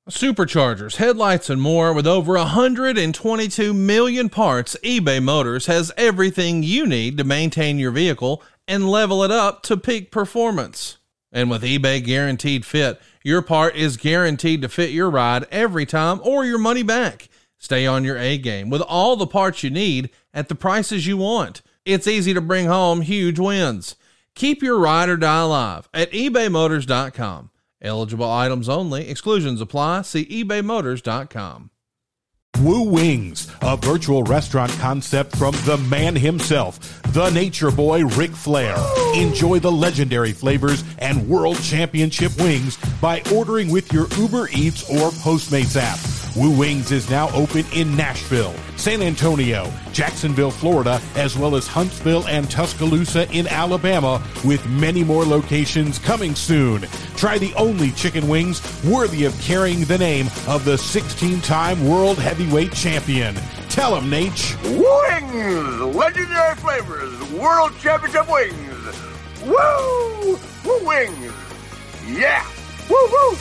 Superchargers, headlights, and more. With over 122 million parts, eBay Motors has everything you need to maintain your vehicle and level it up to peak performance. And with eBay Guaranteed Fit, your part is guaranteed to fit your ride every time or your money back. Stay on your A game with all the parts you need at the prices you want. It's easy to bring home huge wins. Keep your ride or die alive at ebaymotors.com. Eligible items only. Exclusions apply. See ebaymotors.com. Woo Wings, a virtual restaurant concept from the man himself, the Nature Boy Ric Flair. Enjoy the legendary flavors and world championship wings by ordering with your Uber Eats or Postmates app. Woo Wings is now open in Nashville, San Antonio, Jacksonville, Florida, as well as Huntsville and Tuscaloosa in Alabama, with many more locations coming soon. Try the only chicken wings worthy of carrying the name of the 16-time world heavyweight champion. Tell him, Nate. Wings! Legendary flavors, world championship wings. Woo! Woo Wings! Yeah! Woo woo!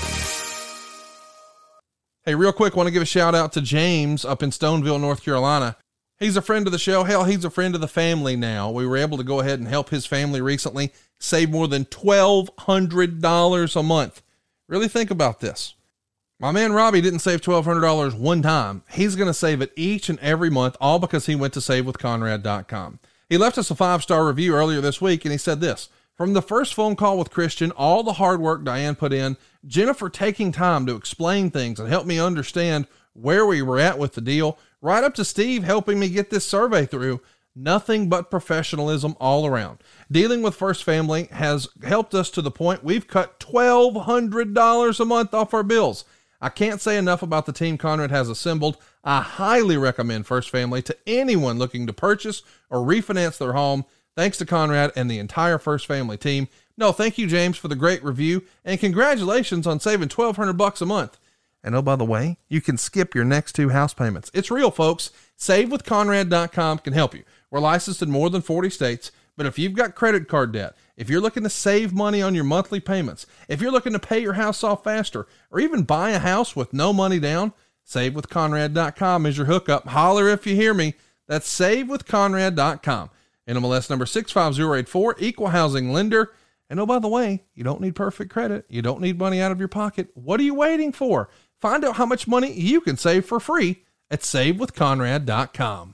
Hey, real quick, want to give a shout out to James up in Stoneville, North Carolina. He's a friend of the show. Hell, he's a friend of the family now. We were able to go ahead and help his family recently save more than $1,200 a month. Really think about this. My man Robbie didn't save $1,200 one time. He's going to save it each and every month, all because he went to SaveWithConrad.com. He left us a 5-star review earlier this week, and he said this: from the first phone call with Christian, all the hard work Diane put in, Jennifer taking time to explain things and help me understand where we were at with the deal, right up to Steve helping me get this survey through, nothing but professionalism all around. Dealing with First Family has helped us to the point we've cut $1,200 a month off our bills. I can't say enough about the team Conrad has assembled. I highly recommend First Family to anyone looking to purchase or refinance their home. Thanks to Conrad and the entire First Family team. No, thank you, James, for the great review, and congratulations on saving $1,200 a month. And oh, by the way, you can skip your next 2 house payments. It's real, folks. SaveWithConrad.com can help you. We're licensed in more than 40 states, but if you've got credit card debt, if you're looking to save money on your monthly payments, if you're looking to pay your house off faster, or even buy a house with no money down, SaveWithConrad.com is your hookup. Holler if you hear me. That's SaveWithConrad.com. NMLS number 65084, equal housing lender. And oh, by the way, you don't need perfect credit. You don't need money out of your pocket. What are you waiting for? Find out how much money you can save for free at SaveWithConrad.com.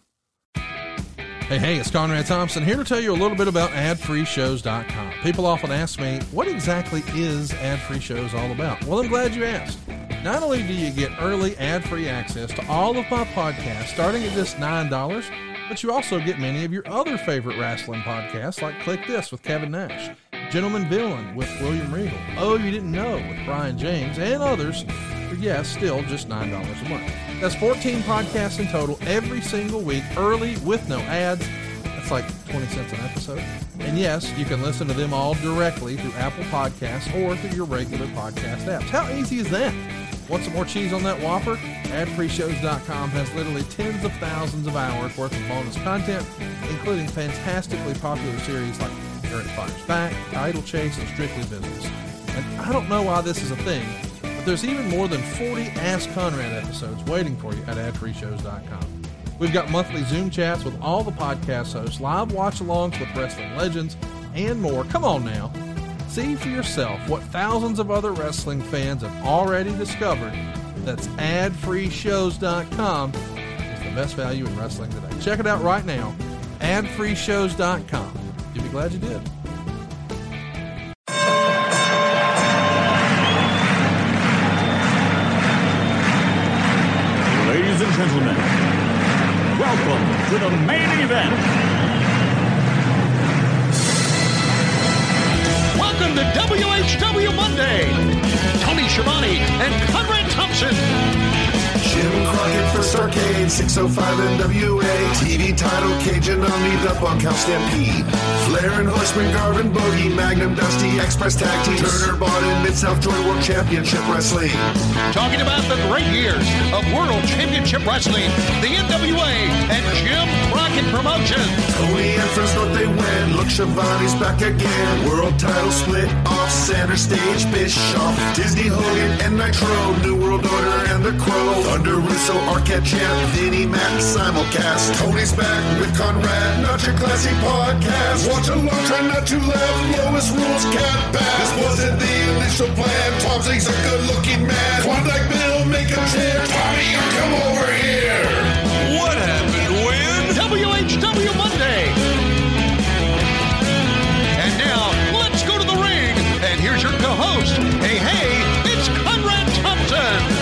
Hey, it's Conrad Thompson here to tell you a little bit about AdFreeShows.com. People often ask me, what exactly is Ad-Free Shows all about? Well, I'm glad you asked. Not only do you get early ad-free access to all of my podcasts starting at just $9, but you also get many of your other favorite wrestling podcasts like Click This with Kevin Nash, Gentleman Villain with William Regal, Oh You Didn't Know with Brian James, and others for, yes, still just $9 a month. That's 14 podcasts in total every single week, early with no ads. That's like 20 cents an episode. And yes, you can listen to them all directly through Apple Podcasts or through your regular podcast apps. How easy is that? Want some more cheese on that Whopper? AdFreeShows.com has literally tens of thousands of hours worth of bonus content, including fantastically popular series like Eric Fires Back, Idle Chase, and Strictly Business. And I don't know why this is a thing, but there's even more than 40 Ask Conrad episodes waiting for you at AdFreeShows.com. We've got monthly Zoom chats with all the podcast hosts, live watch-alongs with wrestling legends, and more. Come on now. See for yourself what thousands of other wrestling fans have already discovered. That's AdFreeShows.com is the best value in wrestling today. Check it out right now. AdFreeShows.com. You'll be glad you did. Ladies and gentlemen, welcome to the main event. Welcome to WHW Monday. Tony Schiavone and Conrad Thompson. Jim Crockett for Stark Arcade, 605 NWA. TV title, Cajun Omni, the Bunkhouse Stampede. Flair and Horseman, Garvin, Bogey, Magnum, Dusty, Express Tag Team. Turner, Bond, Mid-South Joint World Championship Wrestling. Talking about the great years of World Championship Wrestling, the NWA, and Jim Crockett Promotions. Tony and Fresno, they win. Look, Shivani's back again. World title split off center stage. Bischoff, Disney, Hogan, and Nitro. New World Order and the Crow. Thunder, Russo, Arquette Champ, Vinnie, Matt, simulcast. Tony's back with Conrad, not your classy podcast. Watch along, try not to laugh. Lowest rules can't pass. This wasn't the initial plan. Tom Zigg's a good-looking man. Klondike Bill, make a chair. Tommy, you come over here. What happened when? WHW Monday. And now, let's go to the ring. And here's your co-host. Hey, it's Conrad Thompson.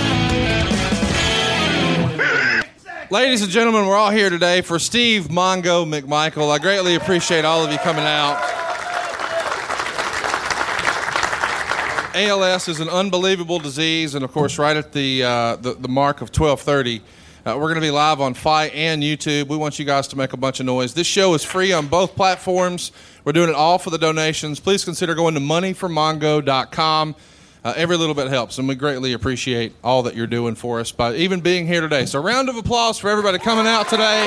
Ladies and gentlemen, we're all here today for Steve Mongo McMichael. I greatly appreciate all of you coming out. ALS is an unbelievable disease, and of course, right at the mark of 12:30, we're going to be live on Fight and YouTube. We want you guys to make a bunch of noise. This show is free on both platforms. We're doing it all for the donations. Please consider going to moneyformongo.com. Every little bit helps, and we greatly appreciate all that you're doing for us by even being here today. So, round of applause for everybody coming out today.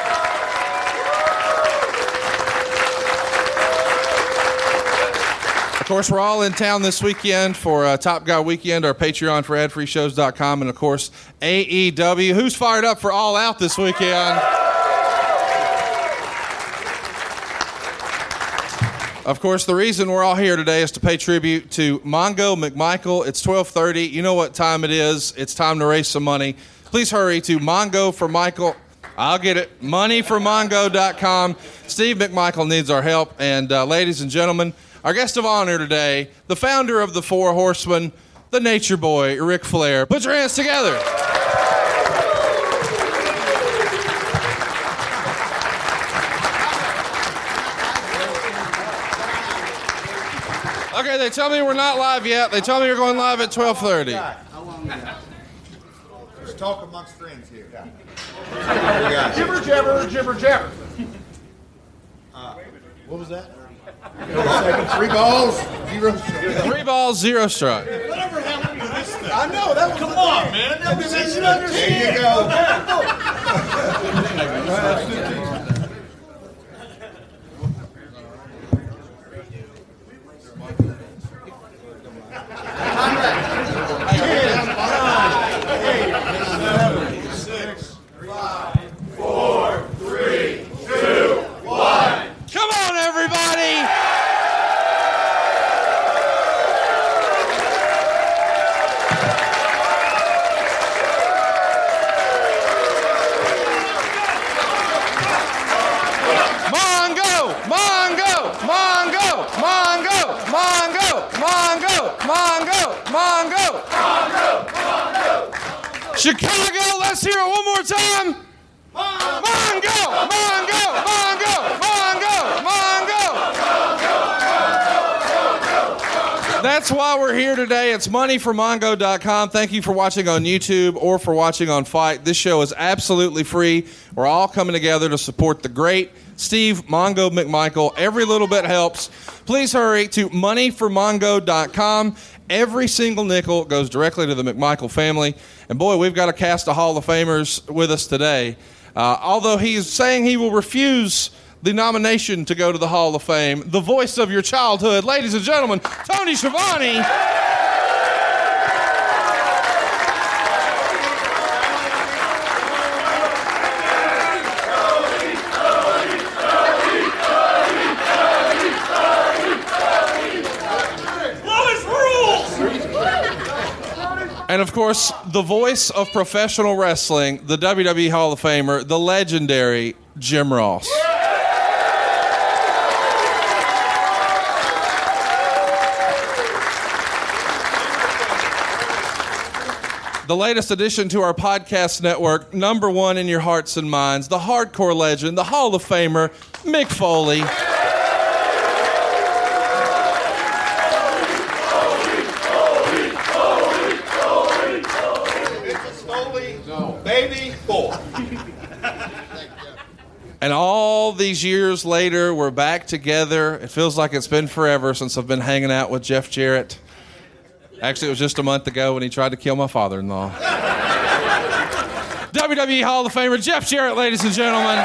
Of course, we're all in town this weekend for Top Guy Weekend, our Patreon for adfreeshows.com, and of course, AEW. Who's fired up for All Out this weekend? Of course, the reason we're all here today is to pay tribute to Mongo McMichael. It's 12:30. You know what time it is. It's time to raise some money. Please hurry to Mongo for Michael. I'll get it. Moneyformongo.com. Steve McMichael needs our help. And ladies and gentlemen, our guest of honor today, the founder of the Four Horsemen, the Nature Boy, Ric Flair. Put your hands together. Okay, they tell me we're not live yet. They tell me you're going live at 12:30. How long we got? Just talk amongst friends here. Jibber jabber, jibber jabber. What was that? 3 balls, 0 strikes. 3 balls, 0 strike. Whatever happened to this thing? I know, that was Come on, man. That was there you go. Chicago, let's hear it one more time. Mongo, Mongo, Mongo, Mongo, Mongo. That's why we're here today. It's moneyformongo.com. Thank you for watching on YouTube or for watching on Fight. This show is absolutely free. We're all coming together to support the great Steve Mongo McMichael. Every little bit helps. Please hurry to moneyformongo.com. Every single nickel goes directly to the McMichael family. And boy, we've got a cast of Hall of Famers with us today. Although he's saying he will refuse the nomination to go to the Hall of Fame, the voice of your childhood, ladies and gentlemen, Tony Schiavone. And, of course, the voice of professional wrestling, the WWE Hall of Famer, the legendary Jim Ross. The latest addition to our podcast network, #1 in your hearts and minds, the hardcore legend, the Hall of Famer, Mick Foley. 84. And all these years later, we're back together. It feels like it's been forever since I've been hanging out with Jeff Jarrett. Actually, it was just a month ago when he tried to kill my father-in-law. WWE Hall of Famer Jeff Jarrett, ladies and gentlemen.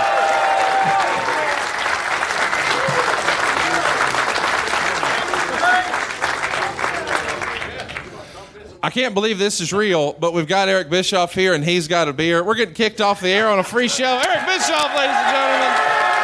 I can't believe this is real, but we've got Eric Bischoff here, and he's got a beer. We're getting kicked off the air on a free show. Eric Bischoff, ladies and gentlemen.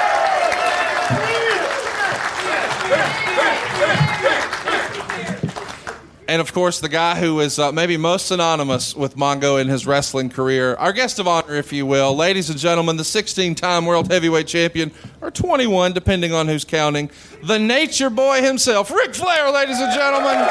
And, of course, the guy who is maybe most synonymous with Mongo in his wrestling career, our guest of honor, if you will. Ladies and gentlemen, the 16-time World Heavyweight Champion, or 21, depending on who's counting, the Nature Boy himself, Ric Flair, ladies and gentlemen.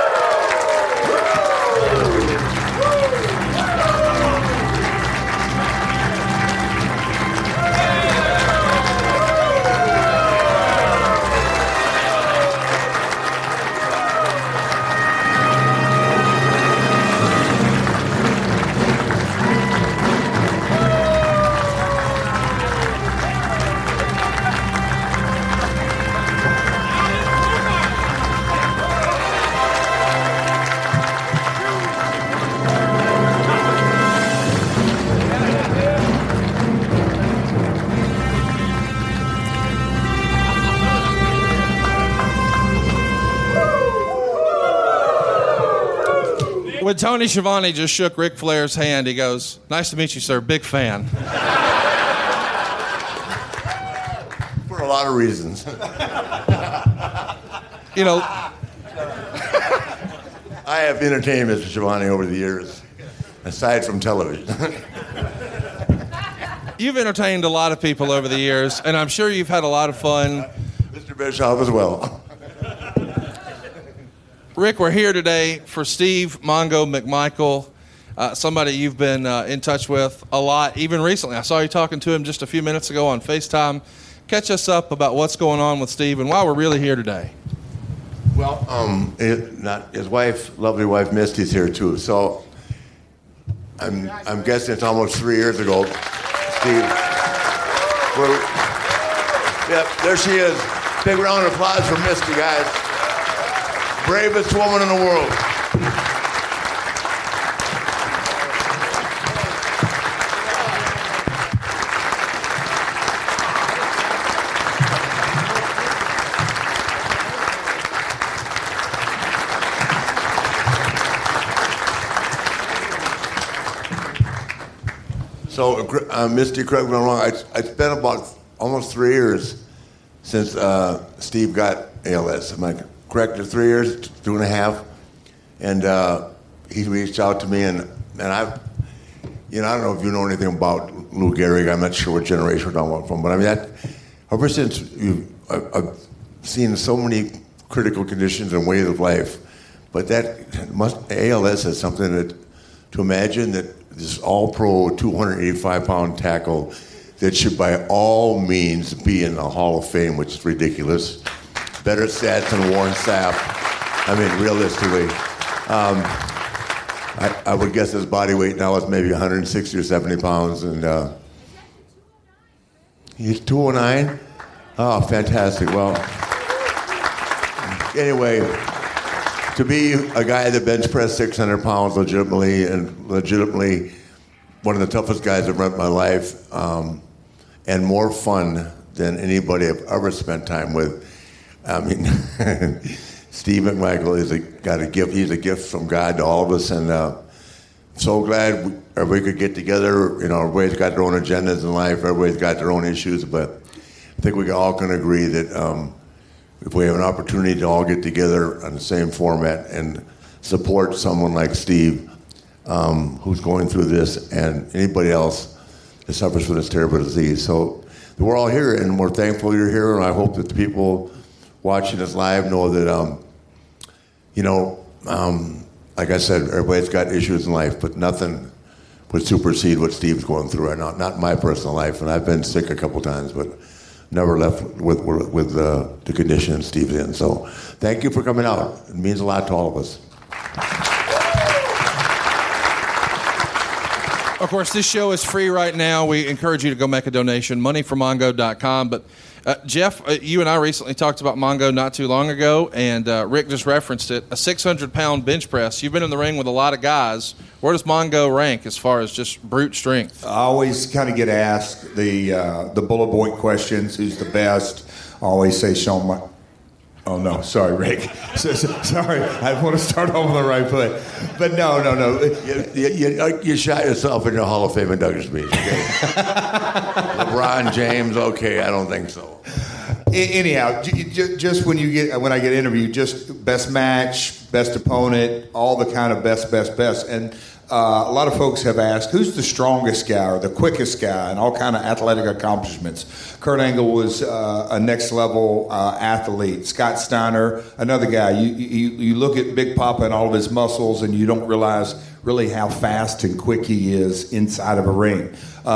When Tony Schiavone just shook Ric Flair's hand, he goes, "Nice to meet you, sir. Big fan." For a lot of reasons. You know, I have entertained Mr. Schiavone over the years, aside from television. you've entertained a lot of people over the years, and I'm sure you've had a lot of fun. Mr. Bischoff as well. Rick, we're here today for Steve Mongo McMichael, somebody you've been in touch with a lot, even recently. I saw you talking to him just a few minutes ago on FaceTime. Catch us up about what's going on with Steve and why we're really here today. Well, his wife, lovely wife Misty's here too. So I'm guessing it's almost 3 years ago. Steve, yep, there she is. Big round of applause for Misty, guys. Bravest woman in the world. So, Misty, correct me if I'm wrong, it's been about almost 3 years since Steve got ALS. Am I correct? 3 years, 2.5? And he reached out to me, and I've, I don't know if you know anything about Lou Gehrig. I'm not sure what generation we're talking about from, but I mean, ever since I've seen so many critical conditions and ways of life, but ALS is something that, to imagine that this all-pro 285-pound tackle that should by all means be in the Hall of Fame, which is ridiculous. Better stats than Warren Sapp. I mean, realistically. I would guess his body weight now is maybe 160 or 70 pounds. And he's 209? Oh, fantastic. Well, anyway, to be a guy that bench pressed 600 pounds legitimately one of the toughest guys I've met in my life, and more fun than anybody I've ever spent time with. I mean, Steve McMichael got a gift. He's a gift from God to all of us, and so glad everybody could get together. Everybody's got their own agendas in life. Everybody's got their own issues, but I think we all can agree that if we have an opportunity to all get together on the same format and support someone like Steve, who's going through this, and anybody else that suffers from this terrible disease. So we're all here, and we're thankful you're here, and I hope that the people watching us live know that, like I said, everybody's got issues in life, but nothing would supersede what Steve's going through right now. Not my personal life, and I've been sick a couple times, but never left with the condition Steve's in. So thank you for coming out. It means a lot to all of us. Of course, this show is free right now. We encourage you to go make a donation, moneyformongo.com. But, Jeff, you and I recently talked about Mongo not too long ago, and Rick just referenced it, a 600-pound bench press. You've been in the ring with a lot of guys. Where does Mongo rank as far as just brute strength? I always kind of get asked the bullet point questions, who's the best. I always say Shawn Oh, no. Sorry, Rick. Sorry. I want to start off on the right foot. But no. You shot yourself in your Hall of Fame induction speech, okay? LeBron James, okay, I don't think so. Anyhow, just when I get interviewed, just best match, best opponent, all the kind of best. And a lot of folks have asked, who's the strongest guy or the quickest guy and all kind of athletic accomplishments. Kurt Angle was a next-level athlete. Scott Steiner, another guy. You look at Big Papa and all of his muscles, and you don't realize really how fast and quick he is inside of a ring.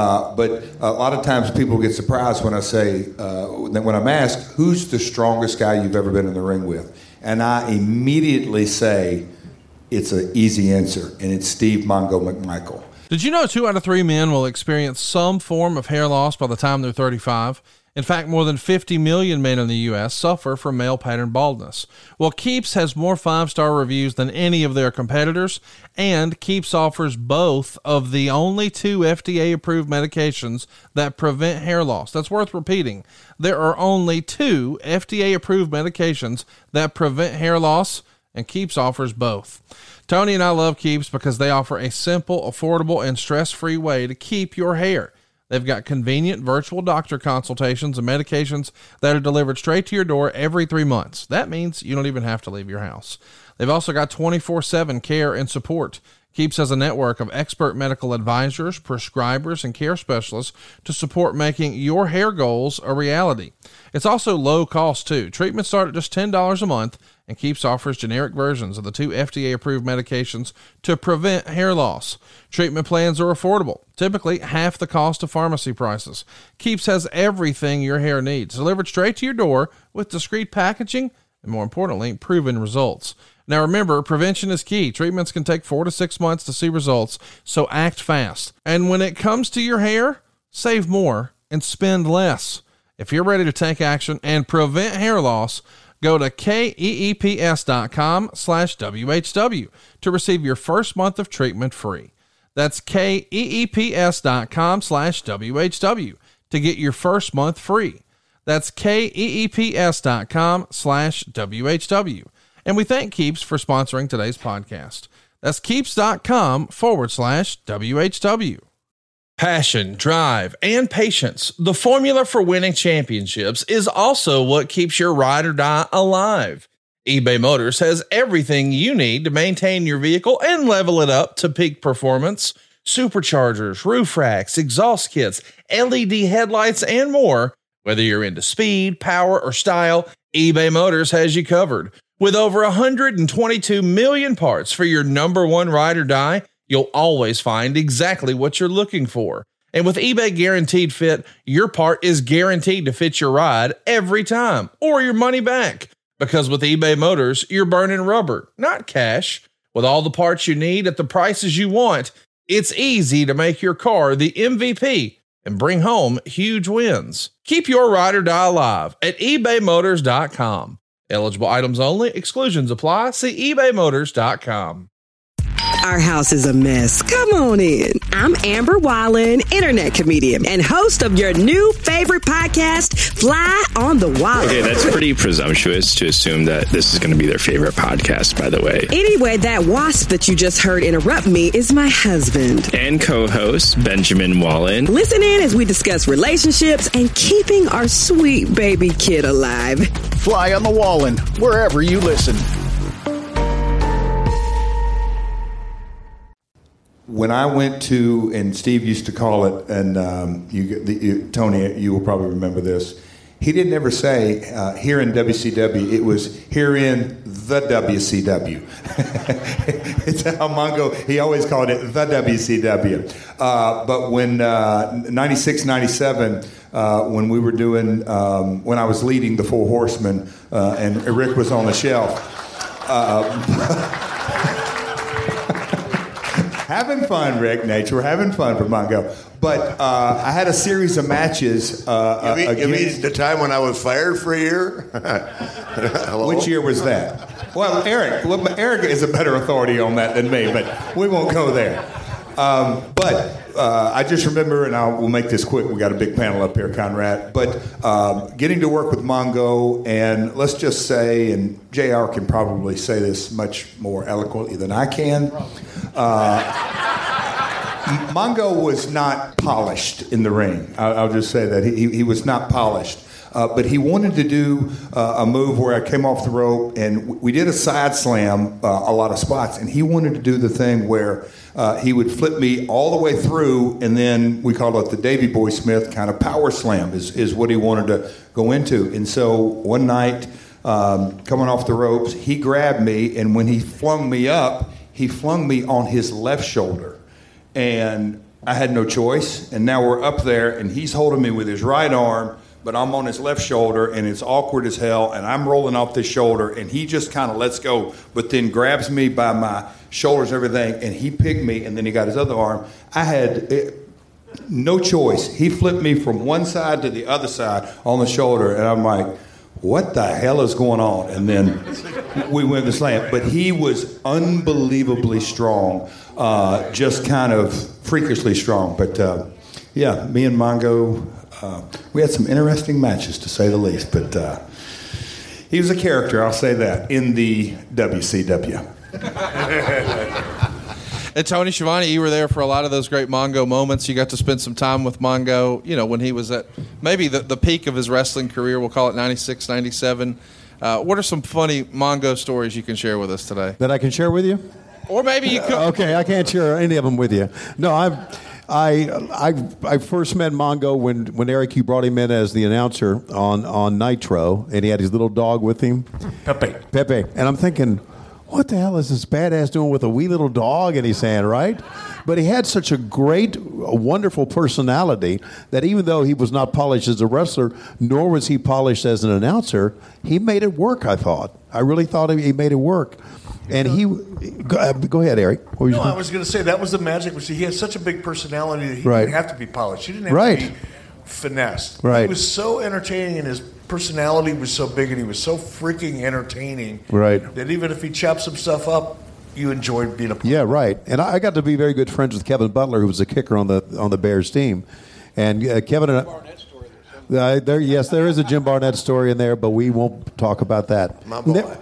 But a lot of times people get surprised when I say, when I'm asked, who's the strongest guy you've ever been in the ring with? And I immediately say, it's an easy answer, and it's Steve Mongo McMichael. Did you know 2 out of 3 men will experience some form of hair loss by the time they're 35? In fact, more than 50 million men in the U.S. suffer from male pattern baldness. Well, Keeps has more 5-star reviews than any of their competitors, and Keeps offers both of the only 2 FDA-approved medications that prevent hair loss. That's worth repeating. There are only 2 FDA-approved medications that prevent hair loss, and Keeps offers both. Tony and I love Keeps because they offer a simple, affordable, and stress-free way to keep your hair. They've got convenient virtual doctor consultations and medications that are delivered straight to your door every 3 months. That means you don't even have to leave your house. They've also got 24/7 care and support. Keeps has a network of expert medical advisors, prescribers, and care specialists to support making your hair goals a reality. It's also low cost too. Treatments start at just $10 a month, and Keeps offers generic versions of the 2 FDA-approved medications to prevent hair loss. Treatment plans are affordable, typically half the cost of pharmacy prices. Keeps has everything your hair needs, delivered straight to your door with discreet packaging and, more importantly, proven results. Now remember, prevention is key. Treatments can take 4 to 6 months to see results, so act fast. And when it comes to your hair, save more and spend less. If you're ready to take action and prevent hair loss, go to keeps.com/WHW to receive your first month of treatment free. That's keeps.com/WHW to get your first month free. That's keeps.com/WHW. And we thank Keeps for sponsoring today's podcast. That's keeps.com/WHW. Passion, drive, and patience, the formula for winning championships, is also what keeps your ride or die alive. eBay Motors has everything you need to maintain your vehicle and level it up to peak performance. Superchargers, roof racks, exhaust kits, LED headlights, and more. Whether you're into speed, power, or style, eBay Motors has you covered. With over 122 million parts for your number one ride or die, you'll always find exactly what you're looking for. And with eBay Guaranteed Fit, your part is guaranteed to fit your ride every time, or your money back. Because with eBay Motors, you're burning rubber, not cash. With all the parts you need at the prices you want, it's easy to make your car the MVP and bring home huge wins. Keep your ride or die alive at ebaymotors.com. Eligible items only. Exclusions apply. See ebaymotors.com. Our house is a mess. Come on in. I'm Amber Wallen, internet comedian and host of your new favorite podcast, Fly on the Wallen. Okay, that's pretty presumptuous to assume that this is going to be their favorite podcast, by the way. Anyway, that wasp that you just heard interrupt me is my husband. And co-host, Benjamin Wallen. Listen in as we discuss relationships and keeping our sweet baby kid alive. Fly on the Wallen, wherever you listen. When I went to, and Steve used to call it, and Tony, you will probably remember this. He didn't ever say here in WCW. It was here in the WCW. It's how Mongo, he always called it the WCW. But when 96, 97, when we were doing, when I was leading the Four Horsemen, and Rick was on the shelf. Having fun, Rick. Nature, we're having fun for Mongo. But I had a series of matches. You mean the time when I was fired for a year? Which year was that? Well, Eric is a better authority on that than me, but we won't go there. But I just remember, and we'll make this quick. We got a big panel up here, Conrad. But getting to work with Mongo, and let's just say, and JR can probably say this much more eloquently than I can. Mongo was not polished in the ring. I'll just say that he was not polished. But he wanted to do a move where I came off the rope, and we did a side slam a lot of spots, and he wanted to do the thing where he would flip me all the way through, and then we call it the Davey Boy Smith kind of power slam is what he wanted to go into. And so one night, coming off the ropes, he grabbed me, and when he flung me up, he flung me on his left shoulder. And I had no choice, and now we're up there, and he's holding me with his right arm, but I'm on his left shoulder, and it's awkward as hell, and I'm rolling off this shoulder, and he just kind of lets go, but then grabs me by my shoulders and everything, and he picked me, and then he got his other arm. I had no choice. He flipped me from one side to the other side on the shoulder, and I'm like, what the hell is going on? And then we went to slam. But he was unbelievably strong, just kind of freakishly strong. But, yeah, me and Mongo, we had some interesting matches, to say the least. But he was a character, I'll say that, in the WCW. And Tony Schiavone, you were there for a lot of those great Mongo moments. You got to spend some time with Mongo, when he was at maybe the peak of his wrestling career. We'll call it 96, 97. What are some funny Mongo stories you can share with us today? That I can share with you? Or maybe you could. Okay, I can't share any of them with you. No, I first met Mongo when Eric, you brought him in as the announcer on Nitro, and he had his little dog with him. Pepe. And I'm thinking, what the hell is this badass doing with a wee little dog in his hand, right? But he had such a wonderful personality that even though he was not polished as a wrestler, nor was he polished as an announcer, he made it work, I thought. I really thought he made it work. And go ahead, Eric. I was going to say that was the magic. He had such a big personality that he didn't have to be polished. He didn't have to be finessed. Right. He was so entertaining, and his personality was so big, and he was so freaking entertaining. Right. That even if he chopped some stuff up, you enjoyed being a part. Yeah, right. And I got to be very good friends with Kevin Butler, who was a kicker on the Bears team. And Kevin and yes, there is a Jim Barnett story in there, but we won't talk about that. My boy.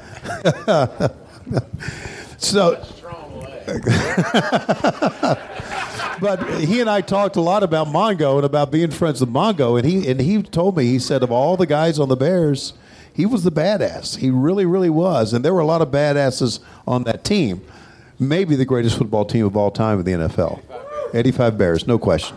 But he and I talked a lot about Mongo and about being friends with Mongo, and he told me, he said, of all the guys on the Bears, he was the badass. He really, really was. And there were a lot of badasses on that team. Maybe the greatest football team of all time in the NFL. 85 Bears, no question.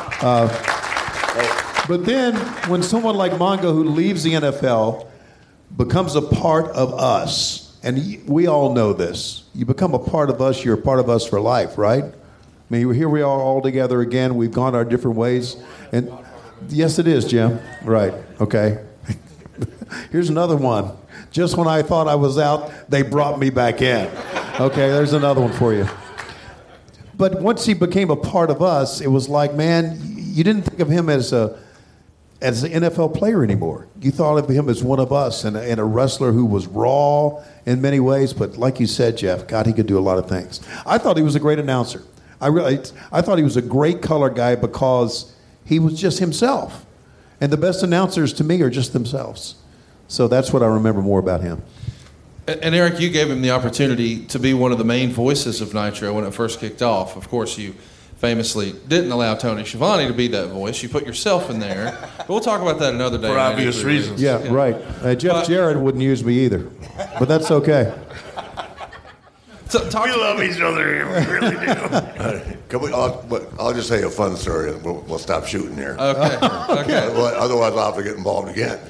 But then when someone like Mongo, who leaves the NFL, becomes a part of us, and we all know this. You become a part of us, you're a part of us for life, right? I mean, here we are all together again. We've gone our different ways. And yes, it is, Jim. Right. Okay. Here's another one. Just when I thought I was out, they brought me back in. Okay, there's another one for you. But once he became a part of us, it was like, man, you didn't think of him as an NFL player anymore. You thought of him as one of us and a wrestler who was raw in many ways. But like you said, Jeff, God, he could do a lot of things. I thought he was a great announcer. I thought he was a great color guy because he was just himself. And the best announcers to me are just themselves. So that's what I remember more about him. And Eric, you gave him the opportunity to be one of the main voices of Nitro when it first kicked off. Of course, you famously didn't allow Tony Schiavone to be that voice. You put yourself in there. But we'll talk about that another day. For obvious reasons. Yeah, right. Jeff Jarrett wouldn't use me either. But that's okay. We love each other here. We really do. I'll just say a fun story, and we'll stop shooting here. Okay. Well, otherwise, I'll have to get involved again.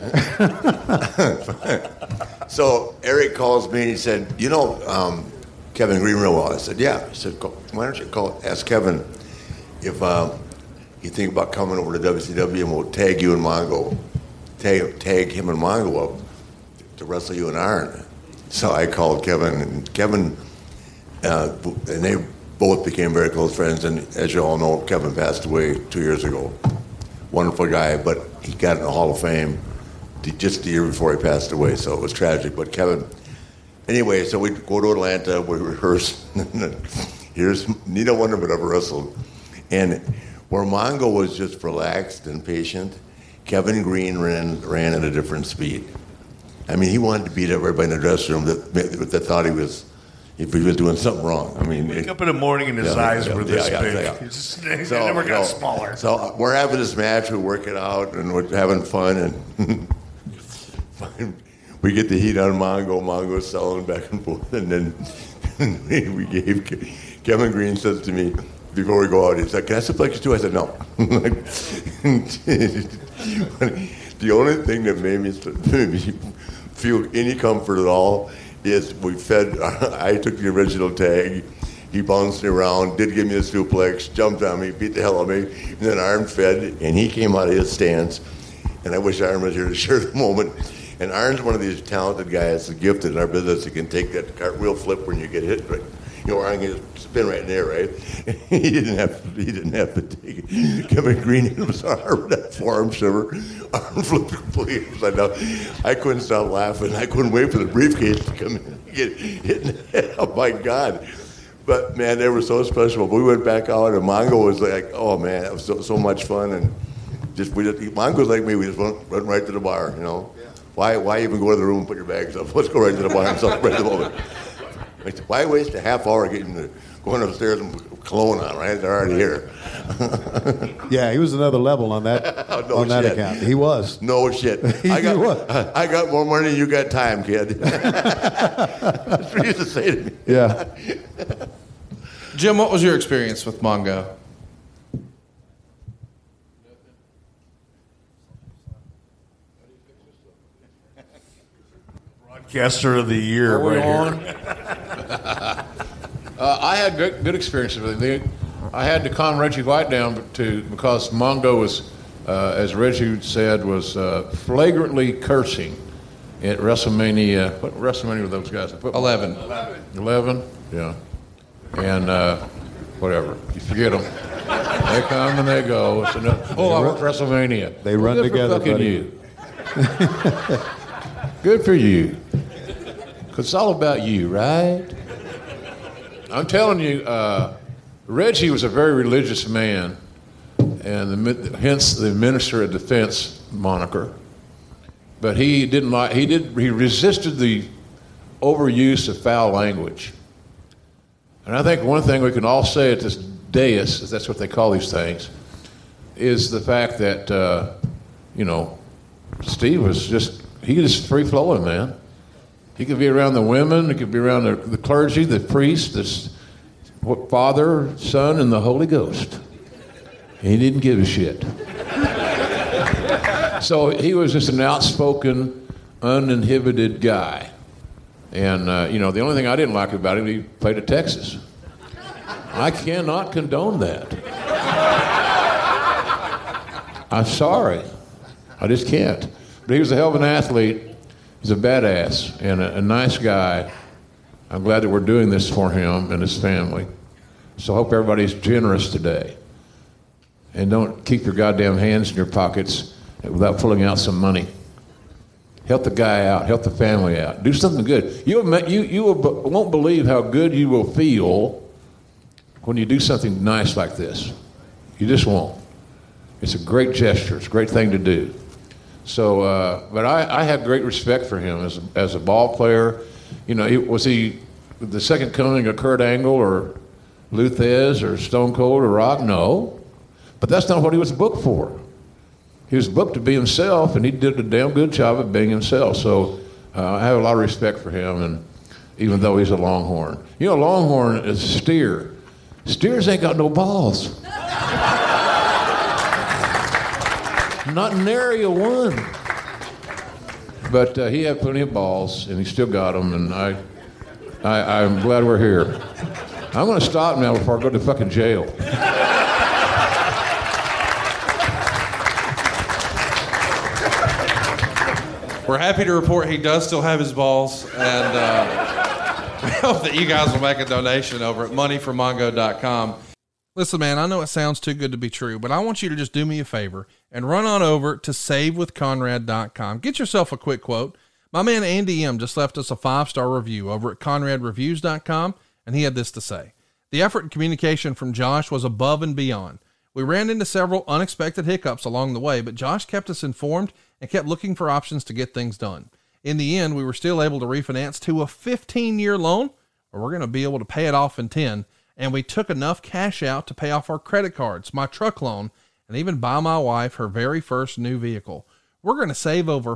So Eric calls me and he said, Kevin Greenwell. I said, yeah. He said, why don't you ask Kevin if you think about coming over to WCW, and we'll tag you and Mongo, tag him and Mongo up to wrestle you in Iron. So I called Kevin, and Kevin, and they both became very close friends. And as you all know, Kevin passed away 2 years ago. Wonderful guy, but he got in the Hall of Fame just the year before he passed away, so it was tragic. But Kevin, anyway, so we go to Atlanta, we rehearse. Here's neither one of them ever wrestled. And where Mongo was just relaxed and patient, Kevin Green ran at a different speed. I mean, he wanted to beat everybody in the dressing room that thought he was doing something wrong. I mean, wake up in the morning and his eyes were this big. They never got smaller. So we're having this match, we work it out, and we're having fun, and we get the heat on Mongo. Mongo's selling back and forth, and then we gave Kevin Green says to me before we go out, he said, "Can I suplex you too?" I said, "No." The only thing that made me feel any comfort at all is I took the original tag, he bounced me around, did give me a suplex, jumped on me, beat the hell out of me, and then Arn fed, and he came out of his stance, and I wish Arn was here to share the moment. And Arn's one of these talented guys, that's gifted in our business, that can take that cartwheel flip when you get hit, but Arn can spin right in there, right? He didn't have to take it. Kevin Green hit him so hard with that forearm shiver. Arn flipped completely upside down. I couldn't stop laughing. I couldn't wait for the briefcase to come in and get hit in the head. Oh my God. But man, they were so special. We went back out and Mongo was like, oh man, that was so much fun. And Mongo's like me, we just run right to the bar, you know. Yeah. Why even go to the room and put your bags up? Let's go right to the bar and celebrate the moment. Why waste a half hour going upstairs and cologne on, right? They're already here. Yeah, he was another level on that that account. He was. No shit. I got more money than you got time, kid. That's what he used to say to me. Yeah. Jim, what was your experience with Mongo? Broadcaster of the year right here. I had good experiences with him. I had to calm Reggie White down because Mongo was, as Reggie said, was flagrantly cursing at WrestleMania. What WrestleMania were those guys? 11. 11? Yeah. And whatever. You forget them. They come and they go. It's WrestleMania. They run together, buddy. You. Good for you. Because it's all about you, right? I'm telling you, Reggie was a very religious man, and hence the Minister of Defense moniker. But he resisted the overuse of foul language. And I think one thing we can all say at this dais, if that's what they call these things, is the fact that, Steve was just free-flowing, man. He could be around the women, he could be around the clergy, the priest, the Father, Son, and the Holy Ghost. He didn't give a shit. So he was just an outspoken, uninhibited guy. And, the only thing I didn't like about him, he played at Texas. I cannot condone that. I'm sorry. I just can't. But he was a hell of an athlete. He's a badass and a nice guy. I'm glad that we're doing this for him and his family. So I hope everybody's generous today. And don't keep your goddamn hands in your pockets without pulling out some money. Help the guy out. Help the family out. Do something good. You won't believe how good you will feel when you do something nice like this. You just won't. It's a great gesture. It's a great thing to do. So, but I have great respect for him as a ball player. Was he the second coming of Kurt Angle or Lou Thez or Stone Cold or Rock? No. But that's not what he was booked for. He was booked to be himself, and he did a damn good job of being himself. So I have a lot of respect for him, and even though he's a Longhorn. Longhorn is a steer. Steers ain't got no balls. Not in Area 1. But he had plenty of balls, and he still got them, and I'm glad we're here. I'm going to stop now before I go to fucking jail. We're happy to report he does still have his balls, and hope that you guys will make a donation over at moneyformongo.com. Listen, man, I know it sounds too good to be true, but I want you to just do me a favor and run on over to savewithconrad.com. Get yourself a quick quote. My man Andy M. just left us a 5-star review over at conradreviews.com, and he had this to say. The effort and communication from Josh was above and beyond. We ran into several unexpected hiccups along the way, but Josh kept us informed and kept looking for options to get things done. In the end, we were still able to refinance to a 15-year loan, where we're going to be able to pay it off in 10, and we took enough cash out to pay off our credit cards, my truck loan, and even buy my wife her very first new vehicle. We're going to save over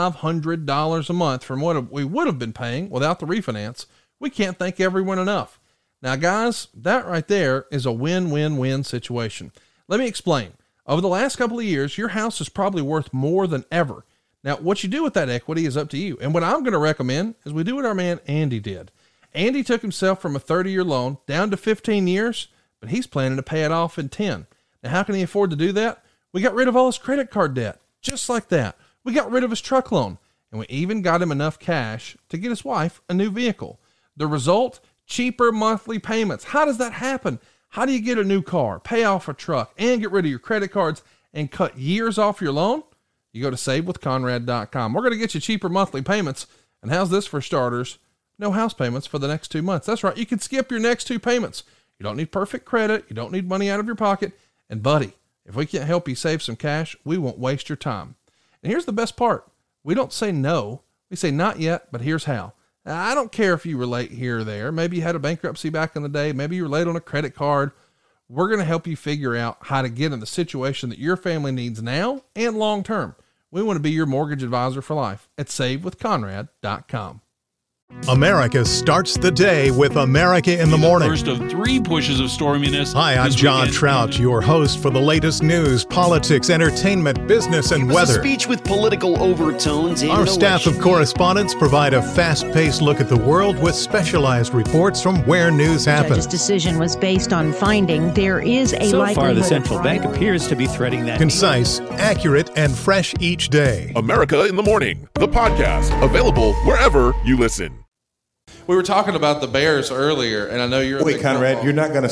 $500 a month from what we would have been paying without the refinance. We can't thank everyone enough. Now, guys, that right there is a win-win-win situation. Let me explain. Over the last couple of years, your house is probably worth more than ever. Now, what you do with that equity is up to you. And what I'm going to recommend is we do what our man Andy did. Andy took himself from a 30-year loan down to 15 years, but he's planning to pay it off in 10. Now, how can he afford to do that? We got rid of all his credit card debt, just like that. We got rid of his truck loan, and we even got him enough cash to get his wife a new vehicle. The result? Cheaper monthly payments. How does that happen? How do you get a new car, pay off a truck, and get rid of your credit cards and cut years off your loan? You go to savewithconrad.com. We're going to get you cheaper monthly payments. And how's this for starters? No house payments for the next 2 months. That's right. You can skip your next 2 payments. You don't need perfect credit. You don't need money out of your pocket. And buddy, if we can't help you save some cash, we won't waste your time. And here's the best part. We don't say no. We say not yet, but here's how. Now, I don't care if you were late here or there. Maybe you had a bankruptcy back in the day. Maybe you were late on a credit card. We're going to help you figure out how to get in the situation that your family needs now and long term. We want to be your mortgage advisor for life at savewithconrad.com. America starts the day with America in the Morning. First of 3 pushes of storminess. Hi, I'm John Trout, your host for the latest news, politics, entertainment, business, and weather. A speech with political overtones. Our staff of correspondents provide a fast-paced look at the world with specialized reports from where news happens. The judge's decision was based on finding there is a likelihood. So far, the central bank appears to be threading that. Concise, accurate, and fresh each day. America in the Morning, the podcast, available wherever you listen. We were talking about the Bears earlier, and I know you're. Wait, Conrad, you're not going to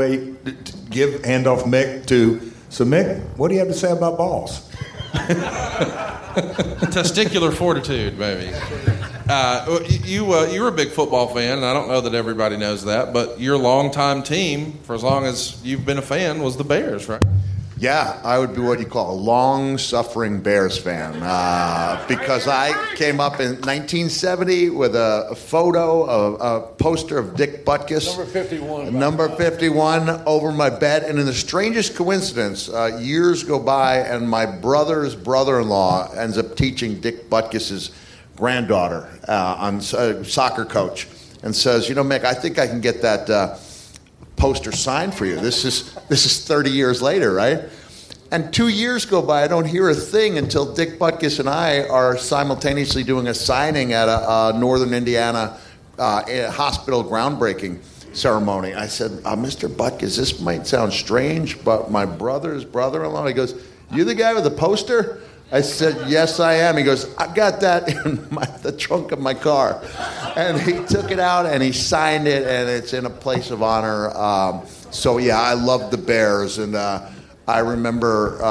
segue, hand off Mick to. So, Mick, what do you have to say about balls? Testicular fortitude, maybe. You were a big football fan, and I don't know that everybody knows that, but your longtime team, for as long as you've been a fan, was the Bears, right? Yeah, I would be what you call a long-suffering Bears fan because I came up in 1970 with a photo, a poster of Dick Butkus. Number 51 over my bed. And in the strangest coincidence, years go by and my brother's brother-in-law ends up teaching Dick Butkus's granddaughter on soccer coach and says, you know, Mick, I think I can get that poster signed for you. This is 30 years later, right? And 2 years go by, I don't hear a thing until Dick Butkus and I are simultaneously doing a signing at a Northern Indiana hospital groundbreaking ceremony. I said, Mr. Butkus, this might sound strange, but my brother's brother-in-law, he goes, you the guy with the poster? I said, yes, I am. He goes, I've got that in the trunk of my car. And he took it out and he signed it, and it's in a place of honor. So, yeah, I love the Bears. And I remember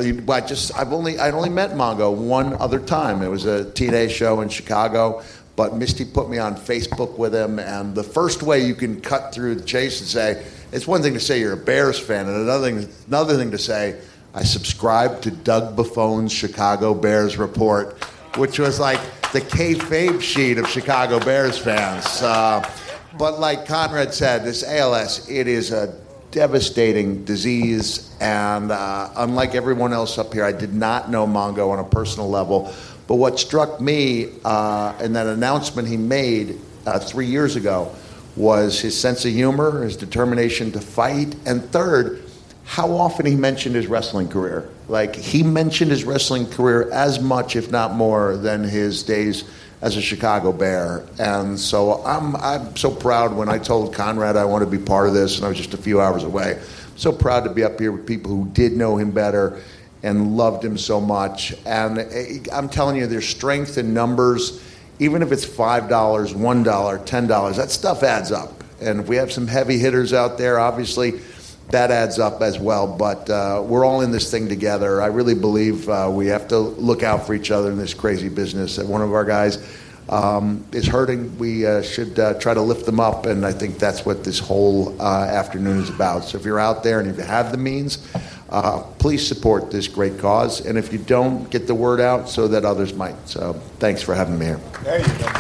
I'd only met Mongo one other time. It was a TNA show in Chicago. But Misty put me on Facebook with him. And the first way you can cut through the chase and say, it's one thing to say you're a Bears fan, and another thing to say, I subscribed to Doug Buffone's Chicago Bears report, which was like the kayfabe sheet of Chicago Bears fans. But like Conrad said, this ALS, it is a devastating disease. And unlike everyone else up here, I did not know Mongo on a personal level. But what struck me in that announcement he made 3 years ago was his sense of humor, his determination to fight, and third, how often he mentioned his wrestling career. Like, he mentioned his wrestling career as much, if not more, than his days as a Chicago Bear. And so I'm so proud when I told Conrad I wanted to be part of this, and I was just a few hours away. I'm so proud to be up here with people who did know him better and loved him so much. And I'm telling you, there's strength in numbers even if it's $5, $1, $10, that stuff adds up. And if we have some heavy hitters out there, obviously that adds up as well. But we're all in this thing together. I really believe we have to look out for each other in this crazy business. If one of our guys is hurting, we should try to lift them up. And I think that's what this whole afternoon is about. So if you're out there and if you have the means, please support this great cause. And if you don't, get the word out so that others might. So thanks for having me here. There you go.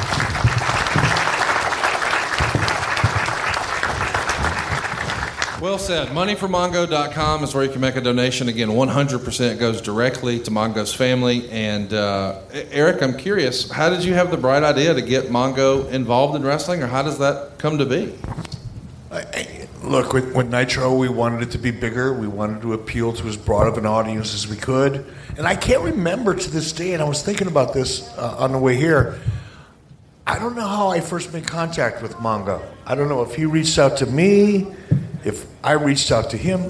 Well said. Moneyformongo.com is where you can make a donation. Again, 100% goes directly to Mongo's family. And Eric, I'm curious, how did you have the bright idea to get Mongo involved in wrestling, or how does that come to be? Look, with Nitro, we wanted it to be bigger. We wanted to appeal to as broad of an audience as we could. And I can't remember to this day, and I was thinking about this on the way here, I don't know how I first made contact with Mongo. I don't know if he reached out to me, if I reached out to him.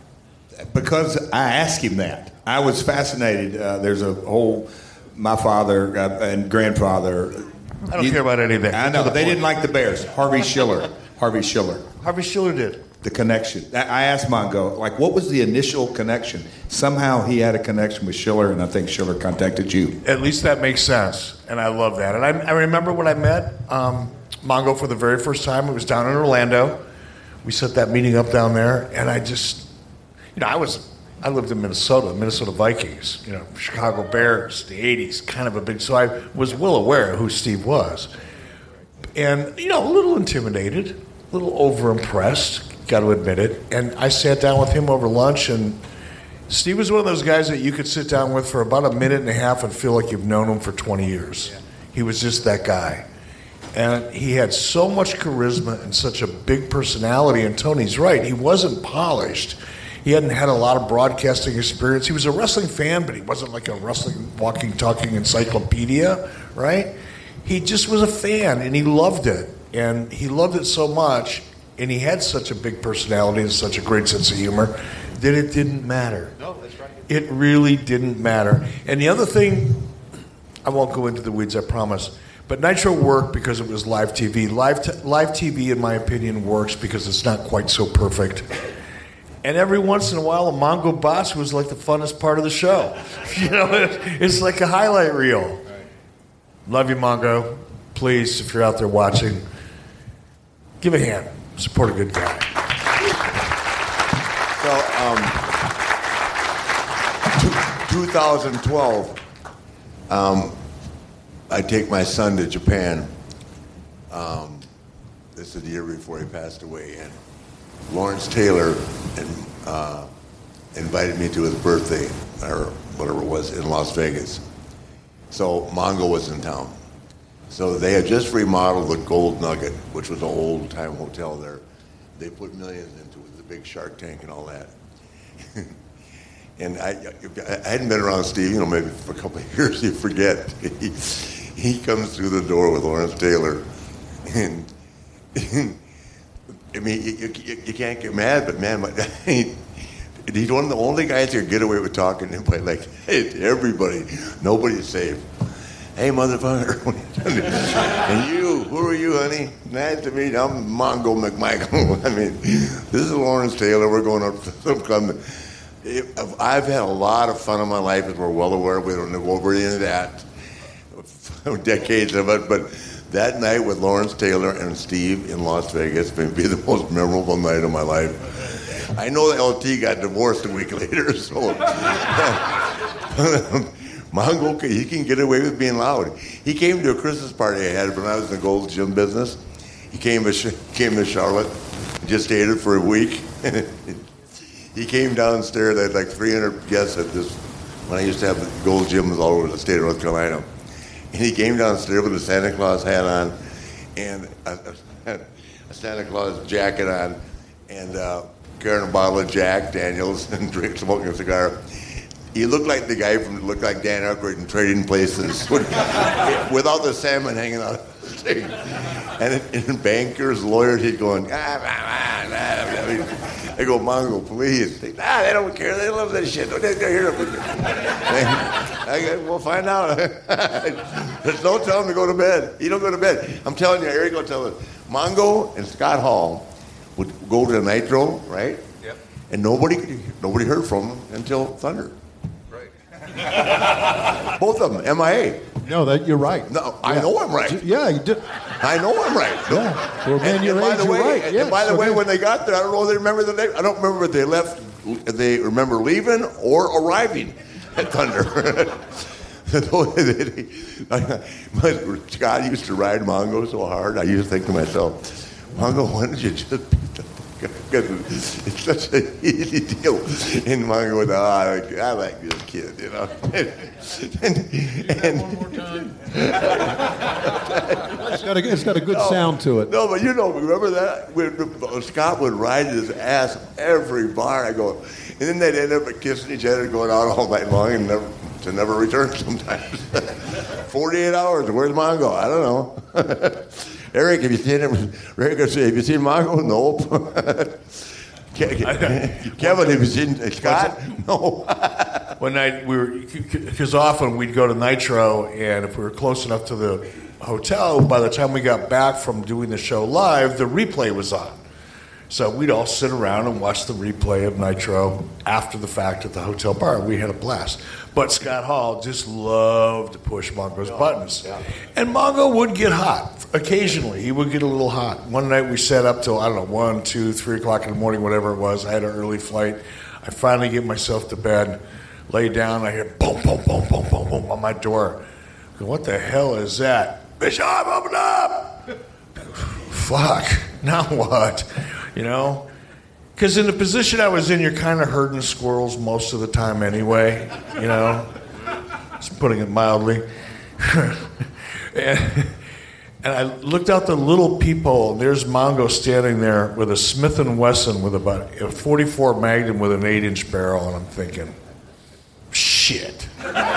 Because I asked him that. I was fascinated. There's a whole, my father and grandfather. I don't care about any of that. I know. They didn't like the Bears. Harvey Schiller. Harvey Schiller did. The connection. I asked Mongo, like, what was the initial connection? Somehow he had a connection with Schiller, and I think Schiller contacted you. At least that makes sense, and I love that. And I remember when I met Mongo for the very first time. It was down in Orlando. We set that meeting up down there, and I just, I lived in Minnesota, Minnesota Vikings, Chicago Bears, the 80s, kind of a big, so I was well aware of who Steve was. And, a little intimidated, a little overimpressed, got to admit it. And I sat down with him over lunch, and Steve was one of those guys that you could sit down with for about a minute and a half and feel like you've known him for 20 years. Yeah. He was just that guy. And he had so much charisma and such a big personality, and Tony's right, he wasn't polished. He hadn't had a lot of broadcasting experience. He was a wrestling fan, but he wasn't like a wrestling, walking, talking encyclopedia, right? He just was a fan, and he loved it. And he loved it so much, and he had such a big personality and such a great sense of humor, that it didn't matter. No, that's right. It really didn't matter. And the other thing, I won't go into the weeds, I promise, but Nitro worked because it was live TV. Live TV, in my opinion, works because it's not quite so perfect. And every once in a while, a Mongo boss was like the funnest part of the show. It's like a highlight reel. Love you, Mongo. Please, if you're out there watching, give a hand. Support a good guy. So, 2012, I take my son to Japan. This is the year before he passed away, and Lawrence Taylor invited me to his birthday, or whatever it was, in Las Vegas. So Mongo was in town. So they had just remodeled the Gold Nugget, which was an old-time hotel there. They put millions into it, the big Shark Tank and all that. And I hadn't been around Steve, maybe for a couple of years, you forget. He comes through the door with Lawrence Taylor, and I mean, you can't get mad, but man, he's one of the only guys who can get away with talking to him, like, hey, to everybody, nobody's safe. Hey, motherfucker. And you, who are you, honey? Nice to meet you. I'm Mongo McMichael. I mean, this is Lawrence Taylor. We're going up to some club. I've had a lot of fun in my life, as we're well aware. We don't go over into that. Decades of it. But that night with Lawrence Taylor and Steve in Las Vegas may be the most memorable night of my life. I know that LT got divorced a week later, so... Mongo, he can get away with being loud. He came to a Christmas party I had when I was in the Gold's Gym business. He came to Charlotte, just stayed it for a week. He came downstairs. I had like 300 guests at this, when I used to have the Gold's Gyms all over the state of North Carolina. And he came downstairs with a Santa Claus hat on and a Santa Claus jacket on and carrying a bottle of Jack Daniels and smoking a cigar. He looked like the guy looked like Dan Aykroyd in Trading Places, without the salmon hanging out of the thing. And bankers, lawyers, he'd going, I go, Mongo, please. They don't care. They love that shit. Don't they hear it? I go, we'll find out. Just don't tell him to go to bed. He don't go to bed. I'm telling you, Eric will tell him. Mongo and Scott Hall would go to the Nitro, right? Yep. And nobody heard from them until Thunder. Right. Both of them, MIA. No, you're right. No, I know I'm right. Yeah, you did. I know I'm right. Yeah. Well, man, you're right. And by the way, when they got there, I don't know if they remember the name. I don't remember if they left, if they remember leaving or arriving at Thunder. Scott used to ride Mongo so hard, I used to think to myself, Mongo, why don't you just beat the fuck up? It's such an easy deal. And Mongo would, I like this kid, you know. One more time. It's got a good sound to it. No, but remember that? Scott would ride his ass every bar. I go, and then they'd end up kissing each other, going out all night long, and never return sometimes. 48 hours. Where's Mongo? I don't know. Eric, have you seen him? Rick, have you seen Mongo? Nope. Kevin, have you seen Scott? No. One night because often we'd go to Nitro, and if we were close enough to the hotel, by the time we got back from doing the show live, the replay was on. So we'd all sit around and watch the replay of Nitro after the fact at the hotel bar. We had a blast. But Scott Hall just loved to push Mongo's buttons. Yeah. And Mongo would get hot. Occasionally, he would get a little hot. One night we sat up till, 1, 2, 3 o'clock in the morning, whatever it was. I had an early flight. I finally get myself to bed, lay down, I hear boom, boom, boom, boom, boom, boom on my door. I go, what the hell is that? Bishop, open up! Fuck, now what? You know? Because in the position I was in, you're kind of herding squirrels most of the time anyway, you know? Just putting it mildly. and I looked out the little peephole, and there's Mongo standing there with a Smith & Wesson with about a 44 Magnum with an 8-inch barrel, and I'm thinking, shit.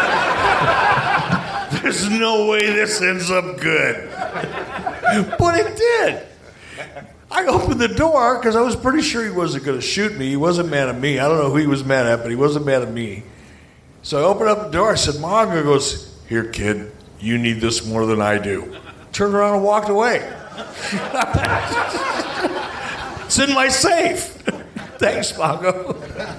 There's no way this ends up good. But it did. I opened the door because I was pretty sure he wasn't going to shoot me. He wasn't mad at me. I don't know who he was mad at, but he wasn't mad at me. So I opened up the door. I said, Mongo goes, here, kid, you need this more than I do. Turned around and walked away. It's in my safe. Thanks, Mongo.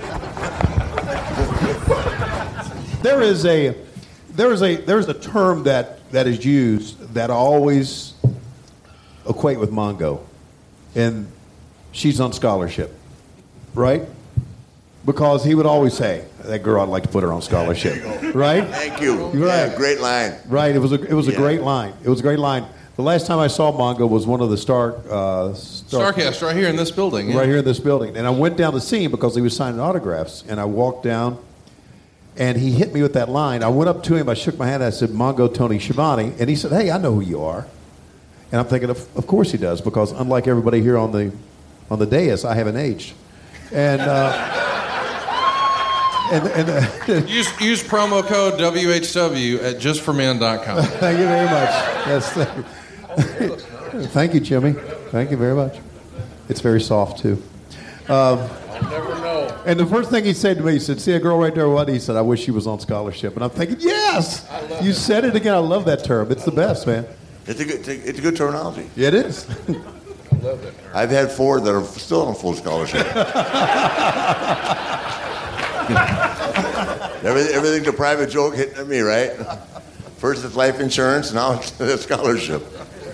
There's a term that is used that I always equate with Mongo, and she's on scholarship, right? Because he would always say, "That girl, I'd like to put her on scholarship," right? Thank you. You're right. Yeah, great line. Right. It was a great line. It was a great line. The last time I saw Mongo was one of the Starcast right here in this building. Yeah. Right here in this building, and I went down to see him because he was signing autographs, and I walked down. And he hit me with that line. I went up to him, I shook my hand, I said, Mongo Tony Schiavone. And he said, hey, I know who you are. And I'm thinking, of course he does, because unlike everybody here on the dais, I haven't aged. And use promo code WHW at justformen.com. Thank you very much. Yes, thank you, Jimmy. Thank you very much. It's very soft, too. I'll never know. And the first thing he said to me, he said, see a girl right there, what? He said, I wish she was on scholarship. And I'm thinking, yes! You said it again. I love that term. It's the best, man. It's a good terminology. It is. I love that term. I've had 4 that are still on full scholarship. Everything's a private joke hitting at me, right? First it's life insurance, now it's a scholarship.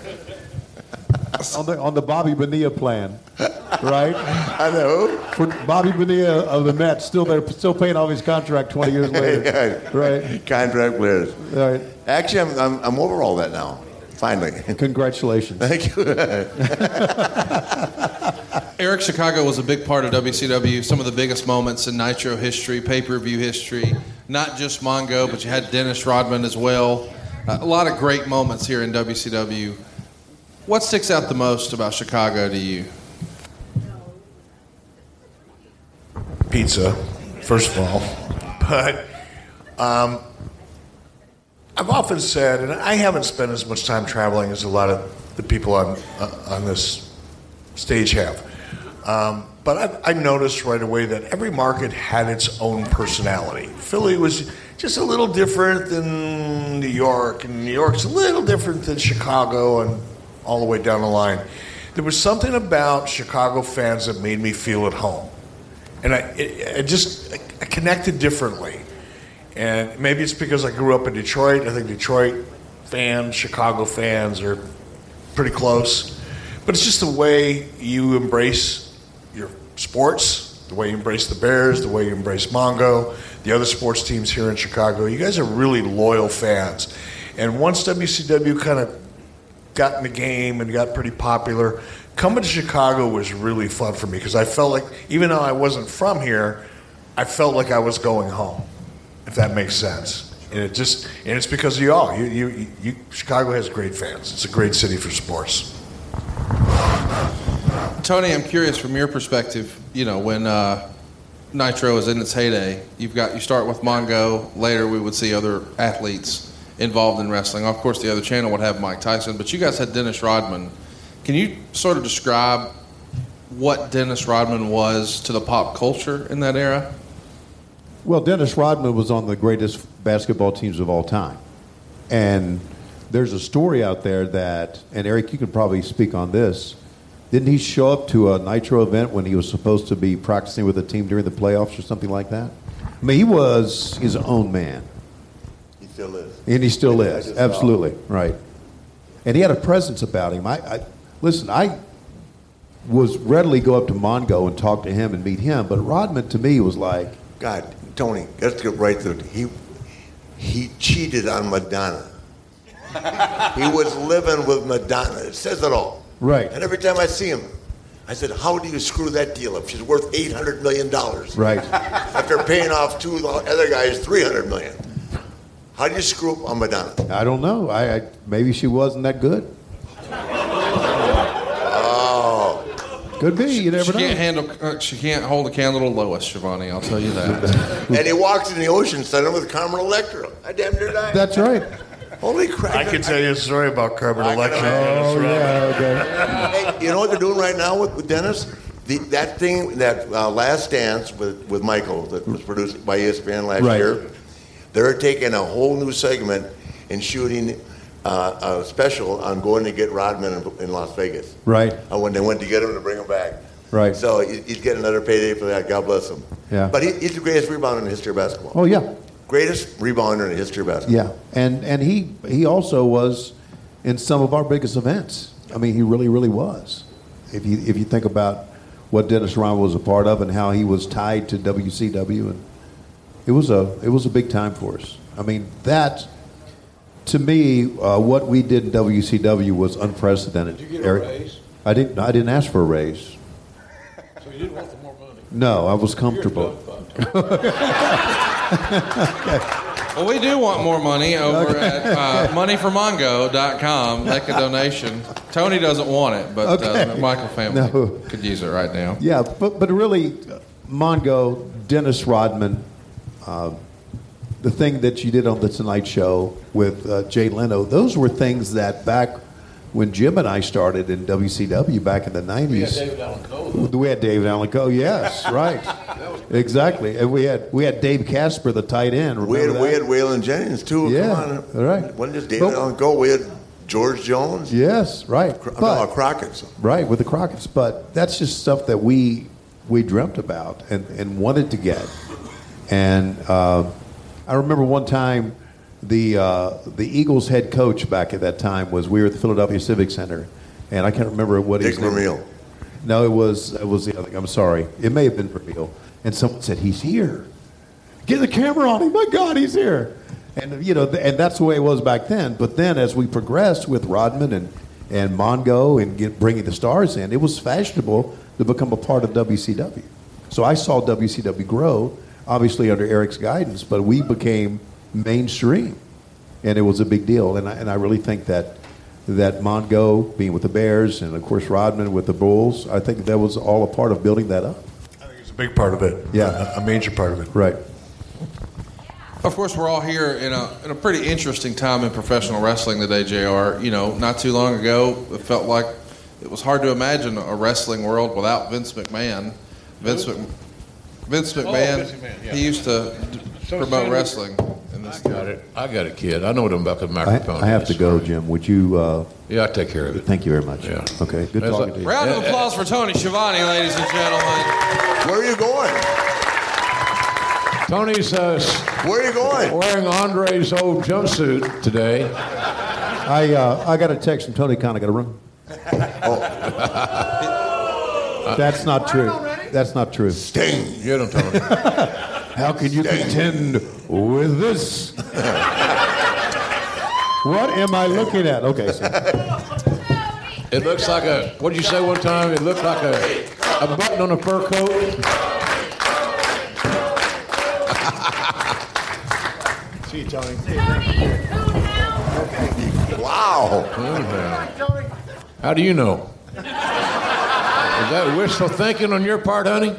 on the Bobby Bonilla plan, right? I know. For Bobby Bonilla of the Mets, still paying off his contract 20 years later. Right. Contract players. Right. Actually, I'm over all that now. Finally. Congratulations. Thank you. Eric Chicago was a big part of WCW. Some of the biggest moments in Nitro history, pay-per-view history. Not just Mongo, but you had Dennis Rodman as well. A lot of great moments here in WCW. What sticks out the most about Chicago to you? Pizza, first of all. But I've often said, and I haven't spent as much time traveling as a lot of the people on this stage have, But I noticed right away that every market had its own personality. Philly was just a little different than New York, and New York's a little different than Chicago, and all the way down the line. There was something about Chicago fans that made me feel at home. And I connected differently. And maybe it's because I grew up in Detroit. I think Detroit fans, Chicago fans are pretty close. But it's just the way you embrace your sports, the way you embrace the Bears, the way you embrace Mongo, the other sports teams here in Chicago. You guys are really loyal fans. And once WCW kind of got in the game and got pretty popular, coming to Chicago was really fun for me because I felt like, even though I wasn't from here, I felt like I was going home, if that makes sense. And it's because of y'all. Chicago has great fans. It's a great city for sports. Tony, I'm curious from your perspective, when Nitro is in its heyday, you start with Mongo, later we would see other athletes involved in wrestling. Of course, the other channel would have Mike Tyson, but you guys had Dennis Rodman. Can you sort of describe what Dennis Rodman was to the pop culture in that era? Well, Dennis Rodman was on the greatest basketball teams of all time. And there's a story out there that, and Eric, you could probably speak on this, didn't he show up to a Nitro event when he was supposed to be practicing with a team during the playoffs or something like that? I mean, he was his own man. He still is. And he still is. Absolutely. Right. And he had a presence about him. Listen, I was readily go up to Mongo and talk to him and meet him, but Rodman to me was like, God, Tony, let's get right to it. He cheated on Madonna. He was living with Madonna. It says it all. Right. And every time I see him, I said, how do you screw that deal up? She's worth $800 million. Right. After paying off two other guys $300 million. How do you screw up on Madonna? I don't know. Maybe she wasn't that good. Oh. Could be. You never know. She can't hold a candle to Lois, Shivani. I'll tell you that. And he walks in the Ocean Center with Carmen Electra. I damn near died. That's right. Holy crap. I can tell you a story about Carmen Electra. Oh, yeah, okay. Hey, you know what they're doing right now with Dennis? That Last Dance with Michael that was produced by ESPN last year, they're taking a whole new segment and shooting a special on going to get Rodman in Las Vegas. Right. When they went to get him to bring him back. Right. So he's getting another payday for that. God bless him. Yeah. But he's the greatest rebounder in the history of basketball. Oh, yeah. Greatest rebounder in the history of basketball. Yeah, and he also was in some of our biggest events. I mean, he really, really was. If you think about what Dennis Rodman was a part of and how he was tied to WCW, and it was a big time for us. I mean, that to me, what we did in WCW was unprecedented. Did you get a raise? I didn't ask for a raise. So you didn't want the more money? No, I was comfortable. Well, we do want more money over at moneyformongo.com. Make a donation. Tony doesn't want it, but the Michael family could use it right now. Yeah, but really, Mongo, Dennis Rodman, the thing that you did on the Tonight Show with Jay Leno, those were things that back when Jim and I started in WCW back in the 90s. We had David Allen Coe. We had David Allen Coe, yes, right. Exactly. And we had Dave Casper, the tight end. We had Waylon Jennings, too. Yeah, come on. right. Wasn't just David Allen Coe. We had George Jones. Yes, right. Crockett's. Right, with the Crockett's. But that's just stuff that we dreamt about and wanted to get. And I remember one time the Eagles head coach back at that time we were at the Philadelphia Civic Center, and I can't remember what his name was. Vermeil. No, it was the other. I'm sorry. It may have been Vermeil. And someone said, he's here. Get the camera on him. My God, he's here. And, and that's the way it was back then. But then as we progressed with Rodman and Mongo and bringing the stars in, it was fashionable to become a part of WCW. So I saw WCW grow, obviously under Eric's guidance, but we became mainstream. And it was a big deal. And I really think that Mongo being with the Bears and, of course, Rodman with the Bulls, I think that was all a part of building that up. It's a big part of it. Yeah. A major part of it. Right. Of course, we're all here in a pretty interesting time in professional wrestling today, JR. Not too long ago, it felt like it was hard to imagine a wrestling world without Vince McMahon. Vince McMahon. Vince McMahon, yeah. He used to promote wrestling. I got it, kid. I know what I'm about the microphone. I have to go, Jim. Would you? Yeah, I'll take care of it. Thank you very much. Yeah. Okay. Good talking to you. Round of applause for Tony Schiavone, ladies and gentlemen. Where are you going? Tony's where are you going? Wearing Andre's old jumpsuit today. I got a text from Tony Khan. I got to run. That's not true. That's not true. Sting. Get him, Tony. How can you contend with this? What am I looking at? Okay. So. It looks like a. What did you say one time? It looked like a button on a fur coat. See you, Tony. Wow. How do you know? Is that wishful thinking on your part, honey?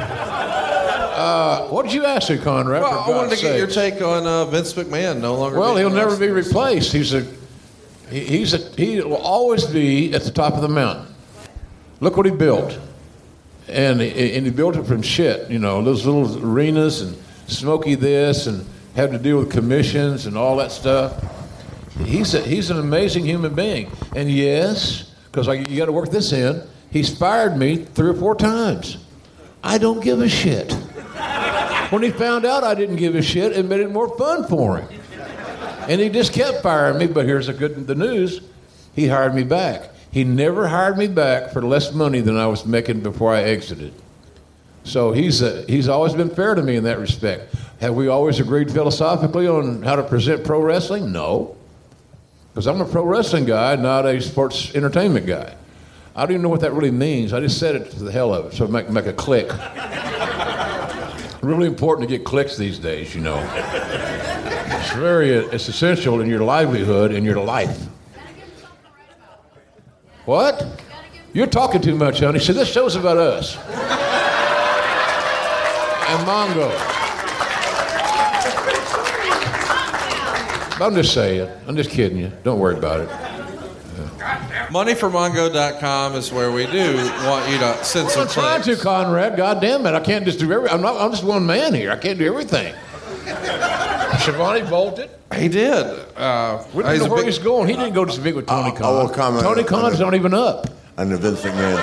What did you ask me, Conrad? Well, I wanted to get your take on Vince McMahon no longer. Well, he'll never be replaced. He will always be at the top of the mountain. Look what he built, and he built it from shit. You know, those little arenas and Smokey this and had to deal with commissions and all that stuff. He's an amazing human being, and yes, because you got to work this in. He's fired me 3 or 4 times. I don't give a shit. When he found out I didn't give a shit, it made it more fun for him. And he just kept firing me, but here's the news. He hired me back. He never hired me back for less money than I was making before I exited. So he's always been fair to me in that respect. Have we always agreed philosophically on how to present pro wrestling? No. Because I'm a pro wrestling guy, not a sports entertainment guy. I don't even know what that really means. I just said it to the hell of it, so make a click. Really important to get clicks these days, you know. It's essential in your livelihood and your life. What? You're talking too much, honey. See, this show's about us. And Mongo. I'm just saying. I'm just kidding you. Don't worry about it. Moneyformongo.com is where we do want you to send some I'm trying to, Conrad. God damn it. I can't just do everything. I'm just one man here. I can't do everything. Schiavone bolted. He did. We didn't know where he's going. He didn't go to speak with Tony Khan. I will comment Tony Khan's not even up. On the Vince McMahon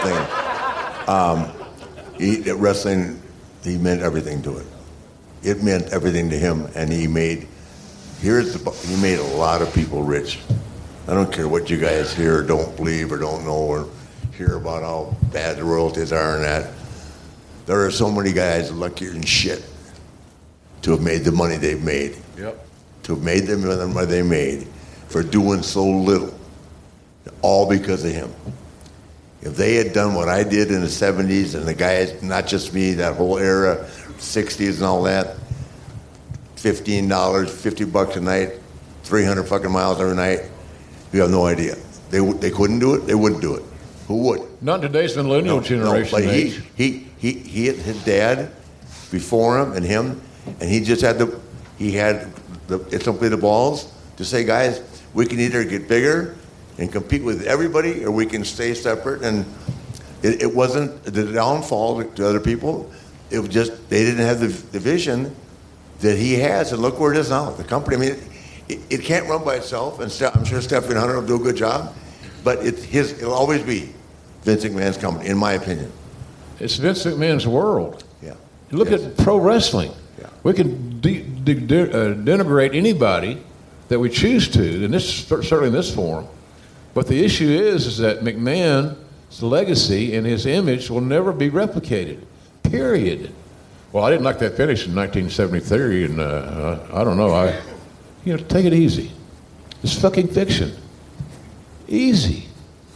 thing. Wrestling, he meant everything to it. It meant everything to him, and he made a lot of people rich. I don't care what you guys hear or don't believe or don't know or hear about how bad the royalties are and that. There are so many guys luckier than shit to have made the money they've made. Yep. To have made the money they made for doing so little. All because of him. If they had done what I did in the 70s and the guys, not just me, that whole era, 60s and all that, $15, $50 a night, 300 fucking miles every night, you have no idea. They couldn't do it. They wouldn't do it. Who would? Not today's millennial generation. No, but he had his dad before him, and he just had simply the balls to say, guys, we can either get bigger and compete with everybody, or we can stay separate. And it wasn't the downfall to other people. It was just they didn't have the vision that he has, and look where it is now. The company. I mean. It can't run by itself, and I'm sure Stephanie Hunter will do a good job, but it'll always be Vince McMahon's company, in my opinion. It's Vince McMahon's world. Yeah. Look at pro wrestling. Yeah. We can denigrate anybody that we choose to, and certainly in this forum. But the issue is that McMahon's legacy and his image will never be replicated, period. Well, I didn't like that finish in 1973, and I don't know. Take it easy. It's fucking fiction. Easy.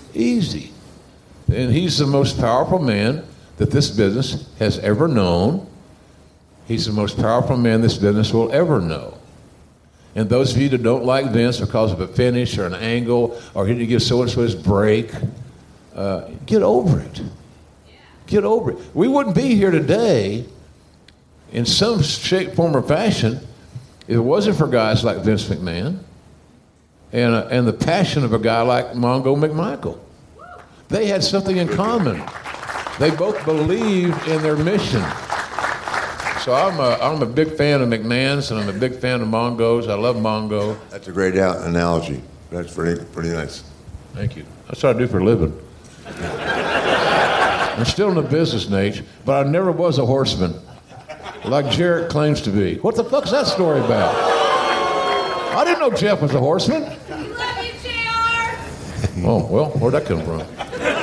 And he's the most powerful man that this business has ever known. He's the most powerful man this business will ever know. And those of you that don't like Vince because of a finish or an angle or he didn't give so-and-so his break, get over it. Get over it. We wouldn't be here today in some shape, form, or fashion if it wasn't for guys like Vince McMahon and the passion of a guy like Mongo McMichael. They had something in common. They both believe in their mission. So I'm a big fan of McMahon's, and I'm a big fan of Mongo's. I love Mongo. That's a great analogy. That's pretty nice. Thank you. That's what I do for a living. I'm still in the business, Nate, but I never was a horseman, like Jarrett claims to be. What the fuck's that story about? I didn't know Jeff was a horseman. Love you, JR. Oh, well, where'd that come from?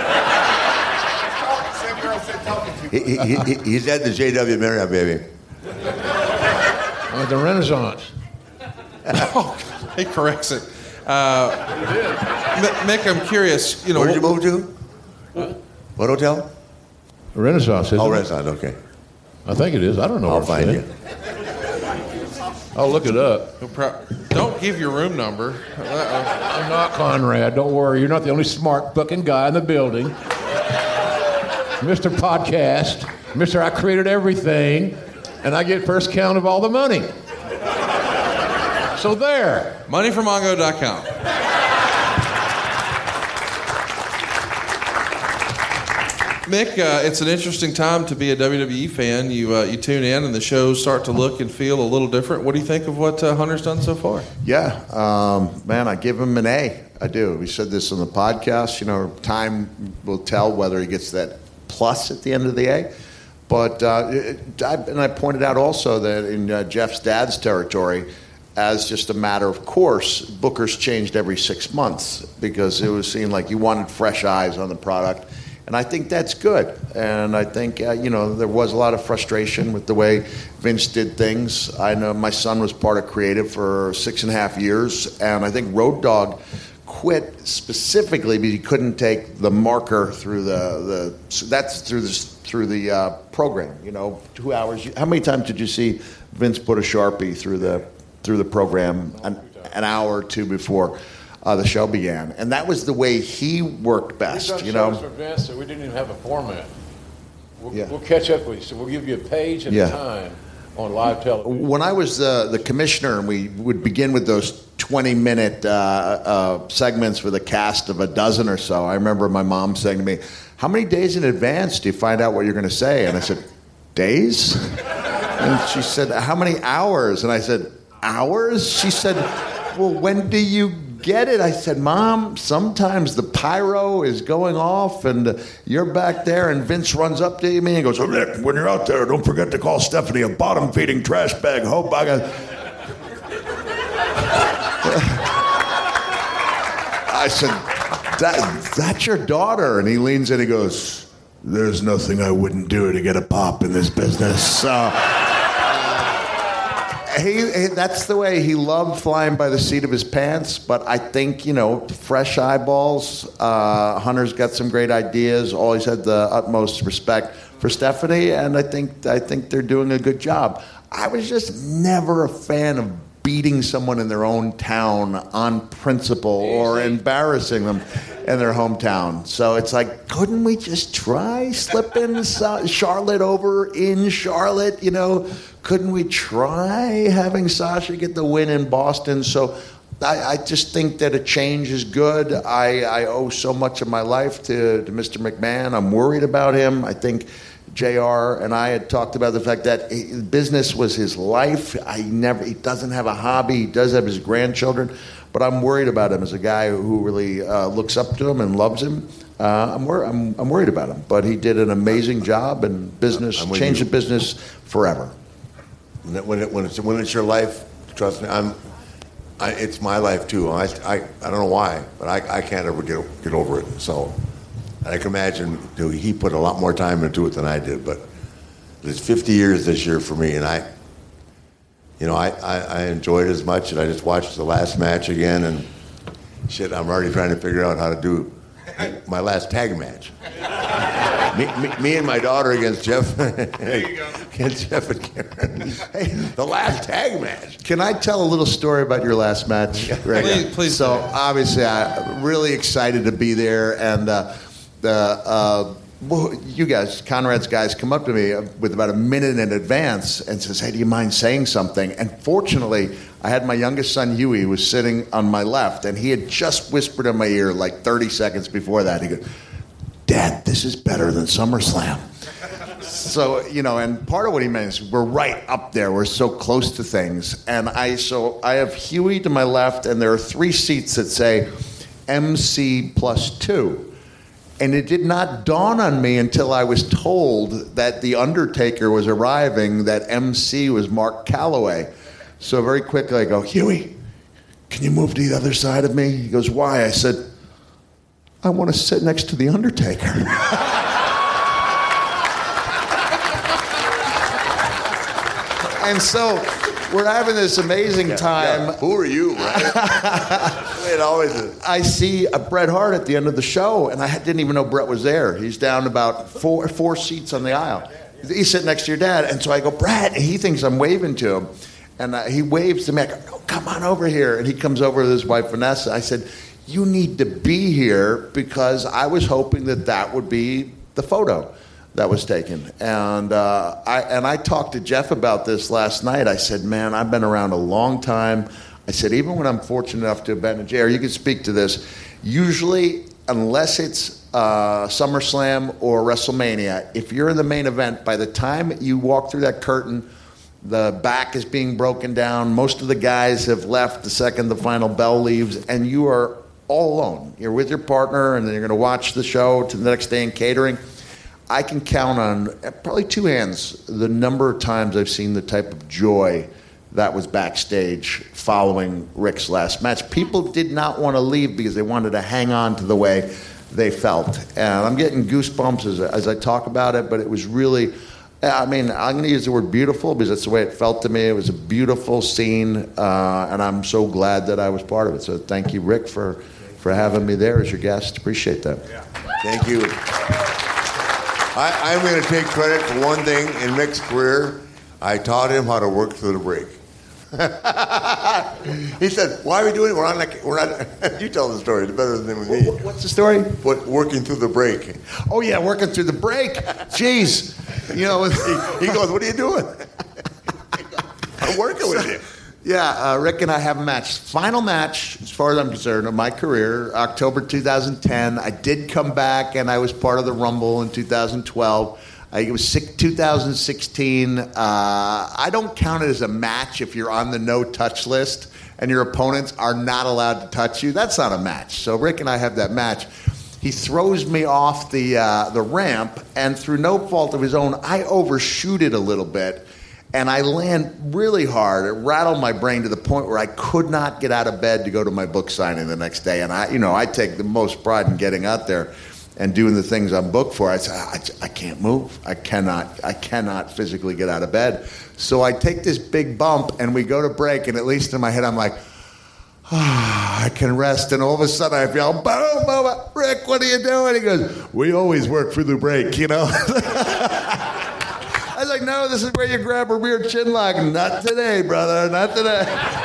He's at the JW Marriott, baby. I'm at the Renaissance. Oh, he corrects it. Mick, I'm curious. Where did you move to? What hotel? Renaissance, isn't it? Renaissance, okay. I think it is. I don't know. I'll find you. I'll look it up. Don't give your room number. I'm not Conrad. Don't worry. You're not the only smart fucking guy in the building. Mr. Podcast, Mr. I created everything, and I get first count of all the money. So there. Moneyformongo.com. Mick, it's an interesting time to be a WWE fan. You tune in and the shows start to look and feel a little different. What do you think of what Hunter's done so far? Yeah, man, I give him an A. I do. We said this on the podcast. Time will tell whether he gets that plus at the end of the A. But I pointed out also that in Jeff's dad's territory, as just a matter of course, bookers changed every 6 months because it was seen like you wanted fresh eyes on the product. And I think that's good. And I think, there was a lot of frustration with the way Vince did things. I know my son was part of creative for 6.5 years, and I think Road Dogg quit specifically because he couldn't take the marker through the program. 2 hours. How many times did you see Vince put a Sharpie through the program an hour or two before the show began? And that was the way he worked best. For Vince, so we didn't even have a format. We'll catch up with you. So we'll give you a page at a time on live television. When I was the commissioner, and we would begin with those 20-minute segments with a cast of a dozen or so, I remember my mom saying to me, "How many days in advance do you find out what you're going to say?" And I said, "Days?" And she said, "How many hours?" And I said, "Hours?" She said, "Well, when do you get it?" I said, "Mom, sometimes the pyro is going off and you're back there and Vince runs up to me and goes, 'Oh, Nick, when you're out there, don't forget to call Stephanie a bottom-feeding trash bag. Hope I got..." I said, that's your daughter. And he leans in and he goes, "There's nothing I wouldn't do to get a pop in this business." That's the way he loved flying by the seat of his pants. But I think, fresh eyeballs. Hunter's got some great ideas. Always had the utmost respect for Stephanie, and I think they're doing a good job. I was just never a fan of beating someone in their own town on principle or embarrassing them in their hometown. So it's like, couldn't we just try slipping Charlotte over in Charlotte? Couldn't we try having Sasha get the win in Boston? So I just think that a change is good. I owe so much of my life to Mr. McMahon. I'm worried about him. I think JR and I had talked about the fact that business was his life. He doesn't have a hobby. He does have his grandchildren, but I'm worried about him as a guy who really looks up to him and loves him. I'm worried about him, but he did an amazing job in business, changed the business forever. When it's your life, trust me, it's my life too. I don't know why, but I can't ever get over it. So I can imagine he put a lot more time into it than I did. But it's 50 years this year for me, and I enjoyed it as much. And I just watched the last match again, and shit, I'm already trying to figure out how to do my last tag match. Me and my daughter against Jeff. There you go. Against Jeff and Karen. Hey, the last tag match. Can I tell a little story about your last match, Greg? Please. So obviously, I'm really excited to be there, and you guys, Conrad's guys, come up to me with about a minute in advance and says, "Hey, do you mind saying something?" And fortunately, I had my youngest son, Huey, who was sitting on my left, and he had just whispered in my ear like 30 seconds before that. He goes, Dad, this is better than SummerSlam. So, and part of what he meant is we're right up there. We're so close to things. And I have Huey to my left, and there are 3 seats that say MC +2. And it did not dawn on me until I was told that The Undertaker was arriving, that MC was Mark Calloway. So very quickly I go, Huey, can you move to the other side of me? He goes, why? I said, I want to sit next to The Undertaker. And so we're having this amazing time. Yeah. Who are you, right? It always is. I see Bret Hart at the end of the show, and I didn't even know Bret was there. He's down about four seats on the aisle. He's sitting next to your dad, and so I go, Bret, and he thinks I'm waving to him. And he waves to me. I go, oh, come on over here. And he comes over with his wife, Vanessa. I said, you need to be here because I was hoping that would be the photo that was taken. And I talked to Jeff about this last night. I said, man, I've been around a long time. I said, even when I'm fortunate enough to have been in JR, you can speak to this. Usually, unless it's SummerSlam or WrestleMania, if you're in the main event, by the time you walk through that curtain, the back is being broken down. Most of the guys have left the second the final bell leaves, and you are all alone. You're with your partner, and then you're going to watch the show to the next day in catering. I can count on probably 2 hands the number of times I've seen the type of joy that was backstage following Rick's last match. People did not want to leave because they wanted to hang on to the way they felt. And I'm getting goosebumps as I talk about it, but it was really, I'm going to use the word beautiful because that's the way it felt to me. It was a beautiful scene, and I'm so glad that I was part of it. So thank you, Rick, for having me there as your guest. Appreciate that. Yeah. Thank you. I'm going to take credit for one thing in Rick's career. I taught him how to work through the break. He said, why are we doing it? We're not. You tell the story. It's better than me. What's the story? Working through the break. Oh, yeah, working through the break. Jeez. He goes, what are you doing? I'm working with you. Yeah, Rick and I have a match. Final match, as far as I'm concerned, of my career, October 2010. I did come back, and I was part of the Rumble in 2012. It was 2016. I don't count it as a match if you're on the no-touch list and your opponents are not allowed to touch you. That's not a match. So Rick and I have that match. He throws me off the ramp, and through no fault of his own, I overshoot it a little bit, and I land really hard. It rattled my brain to the point where I could not get out of bed to go to my book signing the next day. And I take the most pride in getting out there and doing the things I'm booked for. I can't move. I cannot physically get out of bed. So I take this big bump, and we go to break, and at least in my head I'm like, I can rest. And all of a sudden I feel, boom, boom, Rick, what are you doing? He goes, we always work through the break, I was like, no, this is where you grab a rear chin lock. Not today, brother, not today.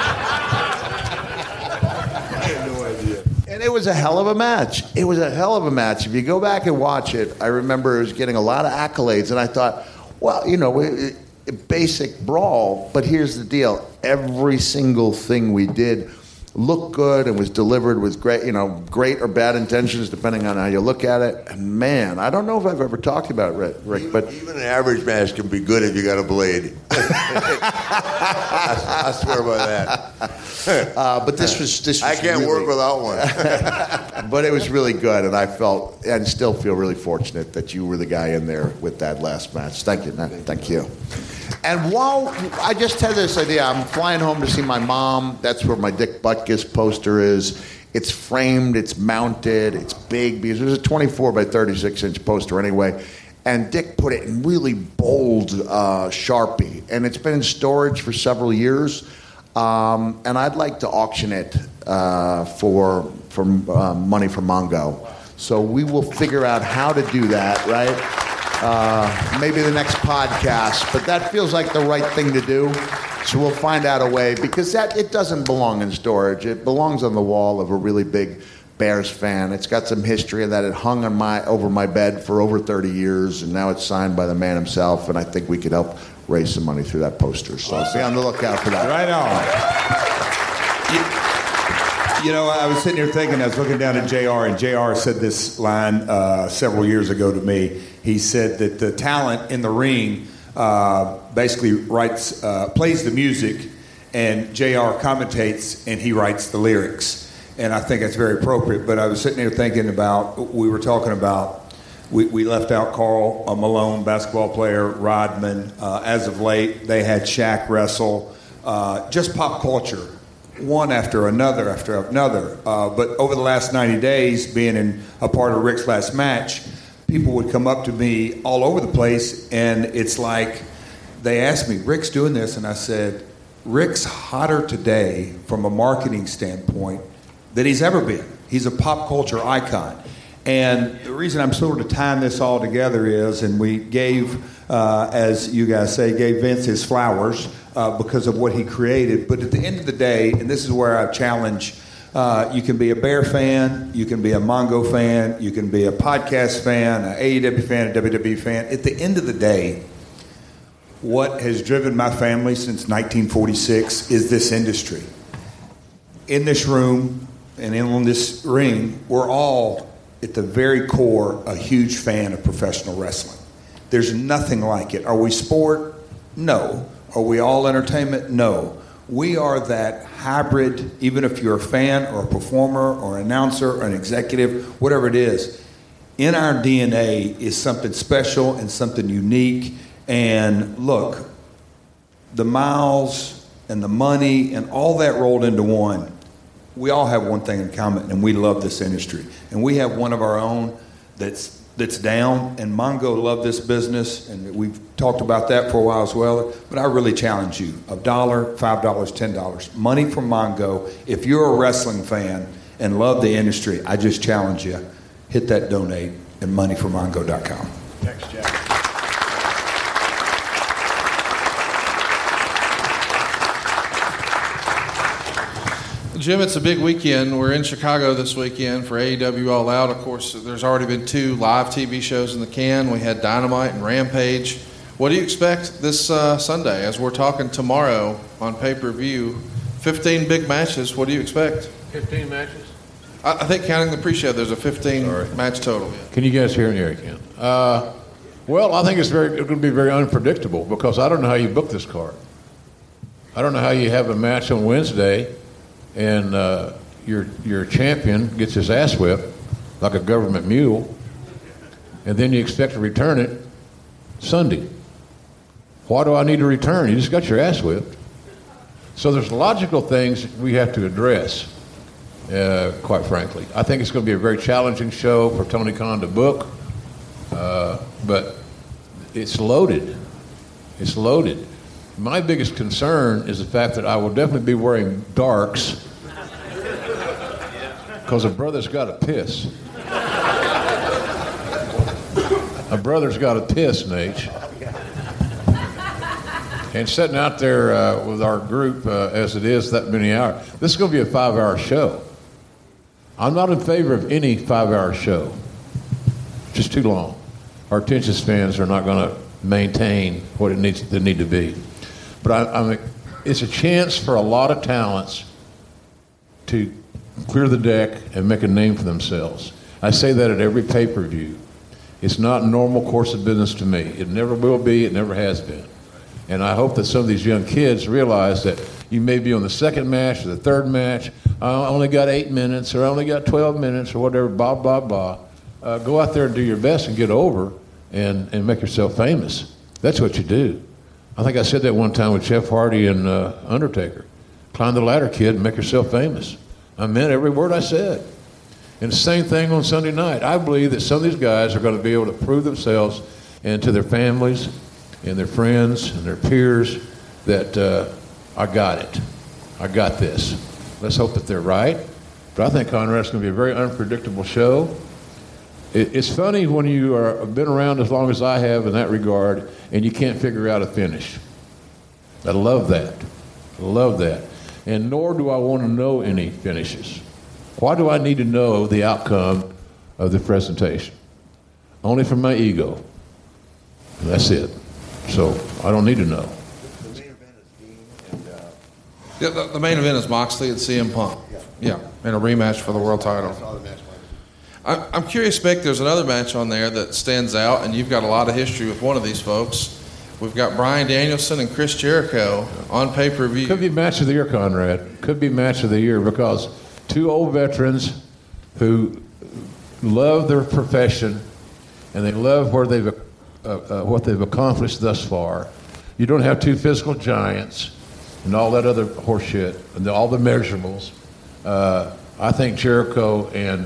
And it was a hell of a match. It was a hell of a match. If you go back and watch it, I remember it was getting a lot of accolades, and I thought, well, basic brawl, but here's the deal. Every single thing we did looked good and was delivered with great or bad intentions, depending on how you look at it. And man, I don't know if I've ever talked about it, Rick, but even an average match can be good if you got a blade. I swear by that. But this was I can't work without one. But it was really good, and I felt and still feel really fortunate that you were the guy in there with that last match. Thank you, man. Thank you. And while I just had this idea, I'm flying home to see my mom. That's where my Dick Butkus poster is. It's framed, it's mounted, it's big because it was a 24 by 36 inch poster anyway. And Dick put it in really bold Sharpie, and it's been in storage for several years. And I'd like to auction it for money for Mongo. So we will figure out how to do that, right? Maybe the next podcast, but that feels like the right thing to do. So we'll find out a way, because it doesn't belong in storage. It belongs on the wall of a really big Bears fan. It's got some history in that it hung on over my bed for over 30 years, and now it's signed by the man himself, and I think we could help raise some money through that poster. So be on the lookout for that. Right on. I was sitting here thinking, I was looking down at JR, and JR said this line several years ago to me. He said that the talent in the ring basically plays the music, and JR commentates, and he writes the lyrics. And I think that's very appropriate. But I was sitting here thinking about, we were talking about, we left out Karl Malone, basketball player, Rodman. As of late, they had Shaq wrestle. Just pop culture, one after another after another. But over the last 90 days, being a part of Rick's last match, people would come up to me all over the place, and it's like they asked me, Rick's doing this, and I said, Rick's hotter today from a marketing standpoint than he's ever been. He's a pop culture icon. And the reason I'm sort of tying this all together is, and we gave, as you guys say, gave Vince his flowers because of what he created. But at the end of the day, and this is where I challenge, you can be a Bear fan, you can be a Mongo fan, you can be a podcast fan, an AEW fan, a WWE fan. At the end of the day, what has driven my family since 1946 is this industry. In this room and on this ring, we're all, at the very core, a huge fan of professional wrestling. There's nothing like it. Are we sport? No. Are we all entertainment? No. We are that hybrid, even if you're a fan or a performer or an announcer or an executive, whatever it is. In our DNA is something special and something unique. And look, the miles and the money and all that rolled into one, we all have one thing in common, and we love this industry. And we have one of our own that's down, and Mongo loved this business, and we've talked about that for a while as well. But I really challenge you, $1, $5, $10, money from Mongo. If you're a wrestling fan and love the industry, I just challenge you, hit that donate at moneyformongo.com. Thanks, Jack. Jim, it's a big weekend. We're in Chicago this weekend for AEW All Out. Of course, there's already been 2 live TV shows in the can. We had Dynamite and Rampage. What do you expect this Sunday? As we're talking tomorrow on pay-per-view, 15 big matches. What do you expect? 15 matches? I think counting the pre-show, there's a 15 match total. Can you guys hear me? Here again. Well, I think it's going to be very unpredictable because I don't know how you book this card. I don't know how you have a match on Wednesday and your champion gets his ass whipped like a government mule, and then you expect to return it Sunday. Why do I need to return? You just got your ass whipped. So there's logical things we have to address, quite frankly. I think it's going to be a very challenging show for Tony Khan to book, but it's loaded. It's loaded. My biggest concern is the fact that I will definitely be wearing darks because a brother's got to piss. A brother's got to piss, Nate. And sitting out there with our group as it is that many hours, this is going to be a 5-hour show. I'm not in favor of any 5-hour show. Just too long. Our attention spans are not going to maintain what they need to be. But it's a chance for a lot of talents to clear the deck and make a name for themselves. I say that at every pay-per-view. It's not normal course of business to me. It never will be. It never has been. And I hope that some of these young kids realize that you may be on the second match or the third match. I only got 8 minutes or I only got 12 minutes or whatever, blah, blah, blah. Go out there and do your best and get over and make yourself famous. That's what you do. I think I said that one time with Jeff Hardy and Undertaker. Climb the ladder, kid, and make yourself famous. I meant every word I said. And the same thing on Sunday night. I believe that some of these guys are going to be able to prove themselves and to their families and their friends and their peers that I got it. I got this. Let's hope that they're right. But I think Conrad's going to be a very unpredictable show. It's funny when you have been around as long as I have in that regard and you can't figure out a finish. I love that. I love that. And nor do I want to know any finishes. Why do I need to know the outcome of the presentation? Only for my ego. And that's it. So I don't need to know. The main event is Moxley and CM Punk. Yeah, and a rematch for the world title. I'm curious, Mick, there's another match on there that stands out, and you've got a lot of history with one of these folks. We've got Bryan Danielson and Chris Jericho on pay-per-view. Could be match of the year, Conrad. Could be match of the year because two old veterans who love their profession and they love where they've what they've accomplished thus far. You don't have two physical giants and all that other horseshit and all the measurables. I think Jericho and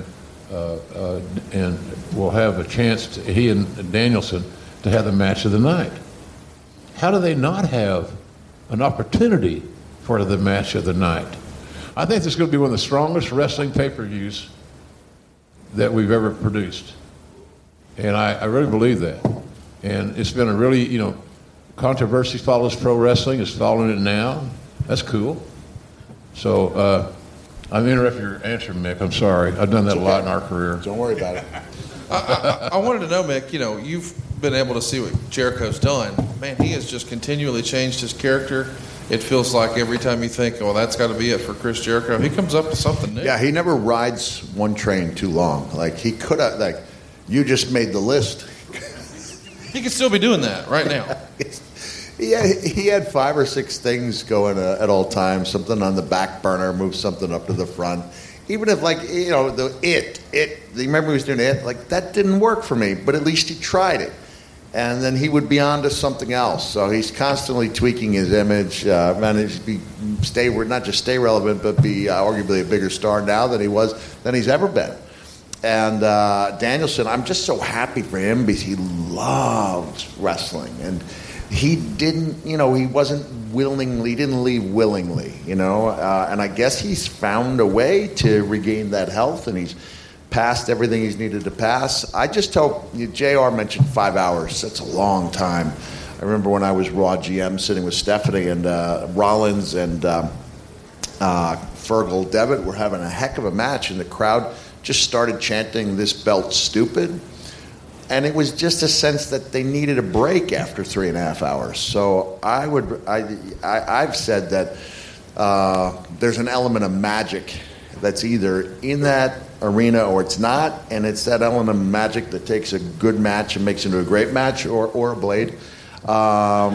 will have a chance, he and Danielson, to have the match of the night. How do they not have an opportunity for the match of the night? I think this is going to be one of the strongest wrestling pay-per-views that we've ever produced. And I really believe that. And it's been a really, controversy follows pro wrestling. It's following it now. That's cool. So I'm interrupting your answer, Mick. I'm sorry. I've done that a lot in our career. Don't worry about it. I wanted to know, Mick, you've been able to see what Jericho's done. Man, he has just continually changed his character. It feels like every time you think, well, that's got to be it for Chris Jericho, he comes up with something new. Yeah, he never rides one train too long. Like, he could have, you just made the list. He could still be doing that right now. He had 5 or 6 things going at all times, something on the back burner, move something up to the front. Even if, you remember he was doing it? That didn't work for me, but at least he tried it. And then he would be on to something else. So he's constantly tweaking his image, managed to not just stay relevant, but be arguably a bigger star now than he's ever been. And Danielson, I'm just so happy for him because he loves wrestling. And he didn't, he didn't leave willingly, and I guess he's found a way to regain that health, and he's passed everything he's needed to pass. I just hope, JR mentioned 5 hours. That's a long time. I remember when I was Raw GM sitting with Stephanie and Rollins and Fergal Devitt were having a heck of a match, and the crowd just started chanting, "This belt's stupid." And it was just a sense that they needed a break after 3.5 hours. So I've said that there's an element of magic that's either in that arena or it's not, and it's that element of magic that takes a good match and makes it into a great match, or a blade. But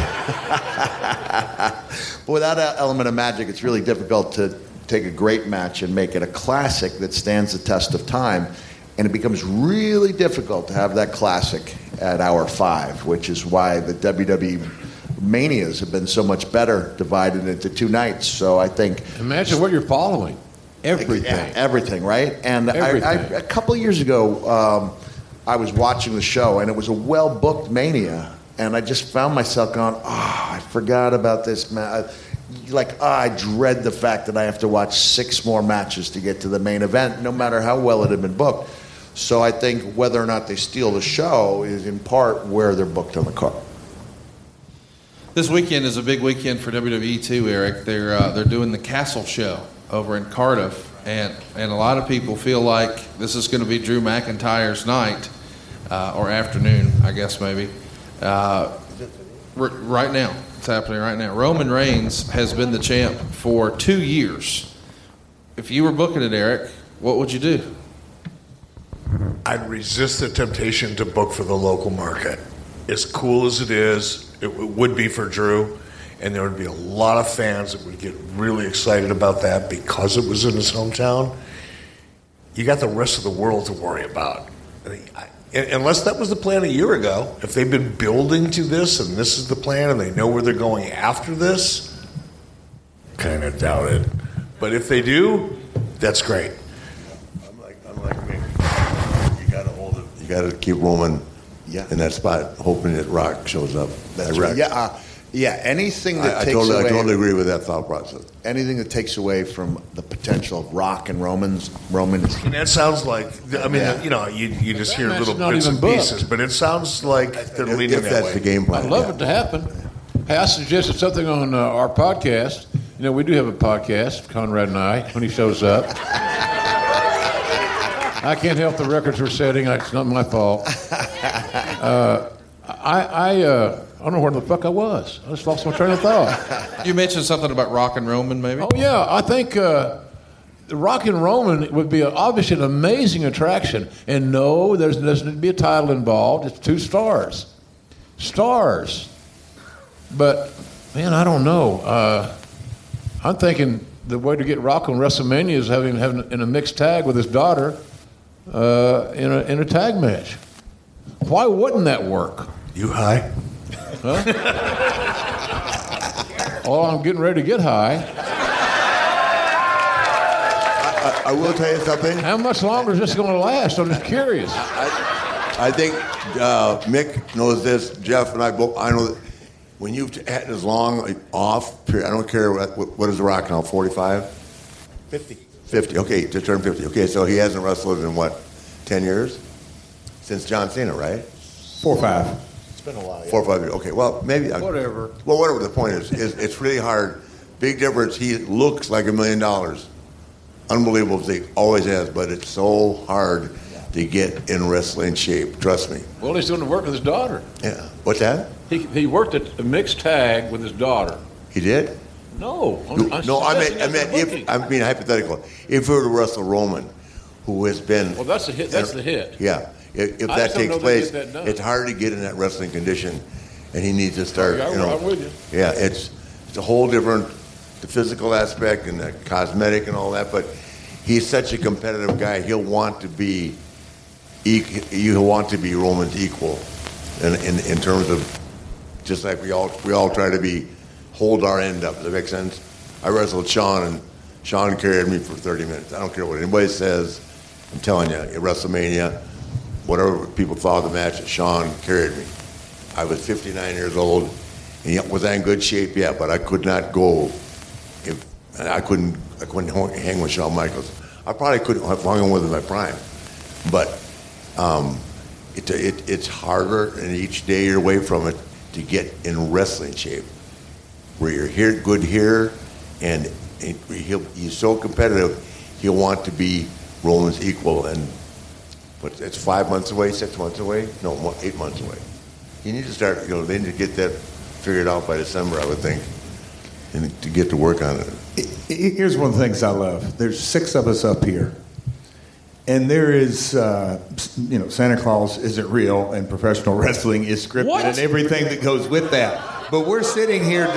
without that element of magic, it's really difficult to take a great match and make it a classic that stands the test of time. And it becomes really difficult to have that classic at hour 5, which is why the WWE Manias have been so much better divided into 2 nights. So I think... Imagine what you're following. Everything. Yeah, everything, right? And everything. a couple of years ago, I was watching the show, and it was a well-booked Mania. And I just found myself going, I forgot about this match. I dread the fact that I have to watch 6 more matches to get to the main event, no matter how well it had been booked. So I think whether or not they steal the show is in part where they're booked on the card. This weekend is a big weekend for WWE too, Eric. They're doing the Castle Show over in Cardiff, and a lot of people feel like this is going to be Drew McIntyre's night or afternoon, I guess maybe. Right now, it's happening right now. Roman Reigns has been the champ for 2 years. If you were booking it, Eric, what would you do? I'd resist the temptation to book for the local market. As cool as it is, it would be for Drew, and there would be a lot of fans that would get really excited about that because it was in his hometown. You got the rest of the world to worry about. Unless that was the plan a year ago, if they've been building to this and this is the plan and they know where they're going after this, kind of doubt it. But if they do, that's great. Unlike me, you got to keep Roman in that spot, hoping that Rock shows up. That's right. Yeah. Anything that takes away. I totally agree with that thought process. Anything that takes away from the potential of Rock and Roman. And that sounds like, you just hear little bits and pieces, but it sounds like they're leaning that way. If that's the game plan. I'd love it to happen. Hey, I suggested something on our podcast. We do have a podcast, Conrad and I, when he shows up. I can't help the records we're setting. It's not my fault. I don't know where the fuck I was. I just lost my train of thought. You mentioned something about Rock and Roman, maybe? Oh, yeah. I think Rock and Roman would be obviously an amazing attraction. And no, there doesn't need to be a title involved. It's 2 stars. Stars. But, man, I don't know. I'm thinking the way to get Rock on WrestleMania is having in a mixed tag with his daughter in a tag match. Why wouldn't that work? You high? Huh? Oh, I'm getting ready to get high. I will tell you something. How much longer is this going to last? I'm just curious. I think Mick knows this. Jeff and I both. I know that when you've had this long off period, I don't care what is the Rock now, 45? 50. Okay, to turn 50. Okay, so he hasn't wrestled in what, 10 years? Since John Cena, right? 4 or 5. It's been a while. Yeah. 4 or 5 years. Okay, well, maybe. Whatever. Well, whatever the point is it's really hard. Big difference. He looks like $1 million. Unbelievable thing. Always has, but it's so hard to get in wrestling shape. Trust me. Well, he's doing the work with his daughter. Yeah. What's that? He worked at a mixed tag with his daughter. He did? No. I mean hypothetical. If he were to wrestle Roman, who has been... Well, that's the hit. That's the hit. Yeah. If that takes place, it's hard to get in that wrestling condition, and he needs to start, I'm with you. Yeah, it's a whole different, the physical aspect and the cosmetic and all that, but he's such a competitive guy, he'll want to be Roman's equal in terms of, just like we all try to hold our end up. Does that make sense? I wrestled Shawn, and Shawn carried me for 30 minutes. I don't care what anybody says. I'm telling you, at WrestleMania, whatever people thought of the match, Shawn carried me. I was 59 years old, and was I in good shape? Yeah, but I could not go. I couldn't hang with Shawn Michaels. I probably couldn't have hung with him in my prime, but it's harder, and each day you're away from it to get in wrestling shape, where you're good here, and he's so competitive, he'll want to be Roman's equal, and but it's 5 months away, 6 months away, no, 8 months away. You need to start, they need to get that figured out by December, I would think, and to get to work on it. Here's one of the things I love. There's 6 of us up here, and there is, Santa Claus isn't real, and professional wrestling is scripted, and everything that goes with that. But we're sitting here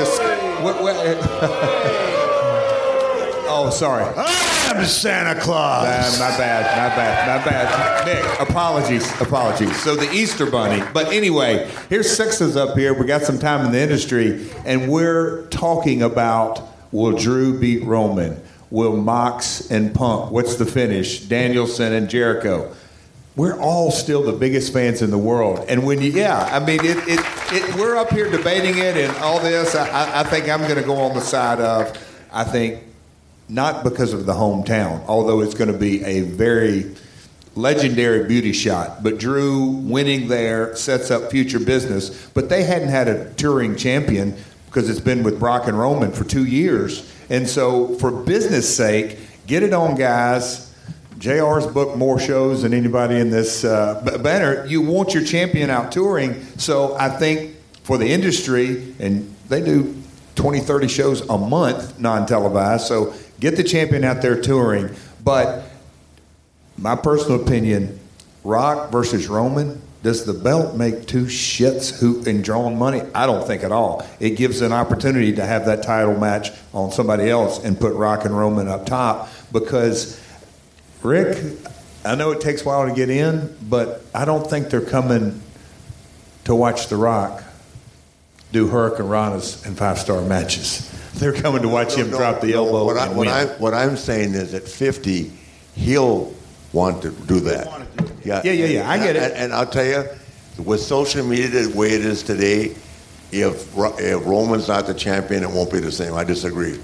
oh, sorry. I'm Santa Claus. My bad. Nick, apologies. So the Easter Bunny. But anyway, here's 6 of us up here. We got some time in the industry, and we're talking about, will Drew beat Roman? Will Mox and Punk? What's the finish? Danielson and Jericho. We're all still the biggest fans in the world. And when we're up here debating it and all this. I think I'm going to go on the side of, I think, not because of the hometown, although it's going to be a very legendary beauty shot. But Drew winning there sets up future business. But they hadn't had a touring champion because it's been with Brock and Roman for 2 years. And so for business sake, get it on, guys. JR's booked more shows than anybody in this banner. You want your champion out touring. So I think for the industry, and they do 20, 30 shows a month, non-televised, so get the champion out there touring. But my personal opinion, Rock versus Roman, does the belt make 2 shits in drawing money? I don't think at all. It gives an opportunity to have that title match on somebody else and put Rock and Roman up top, because Rick, I know it takes a while to get in, but I don't think they're coming to watch The Rock do Hurricane Ranas and 5-star matches. They're coming to watch him drop the elbow. What I'm saying is at 50, he'll want to do that. Yeah. I get it. And I'll tell you, with social media the way it is today, if Roman's not the champion, it won't be the same. I disagree.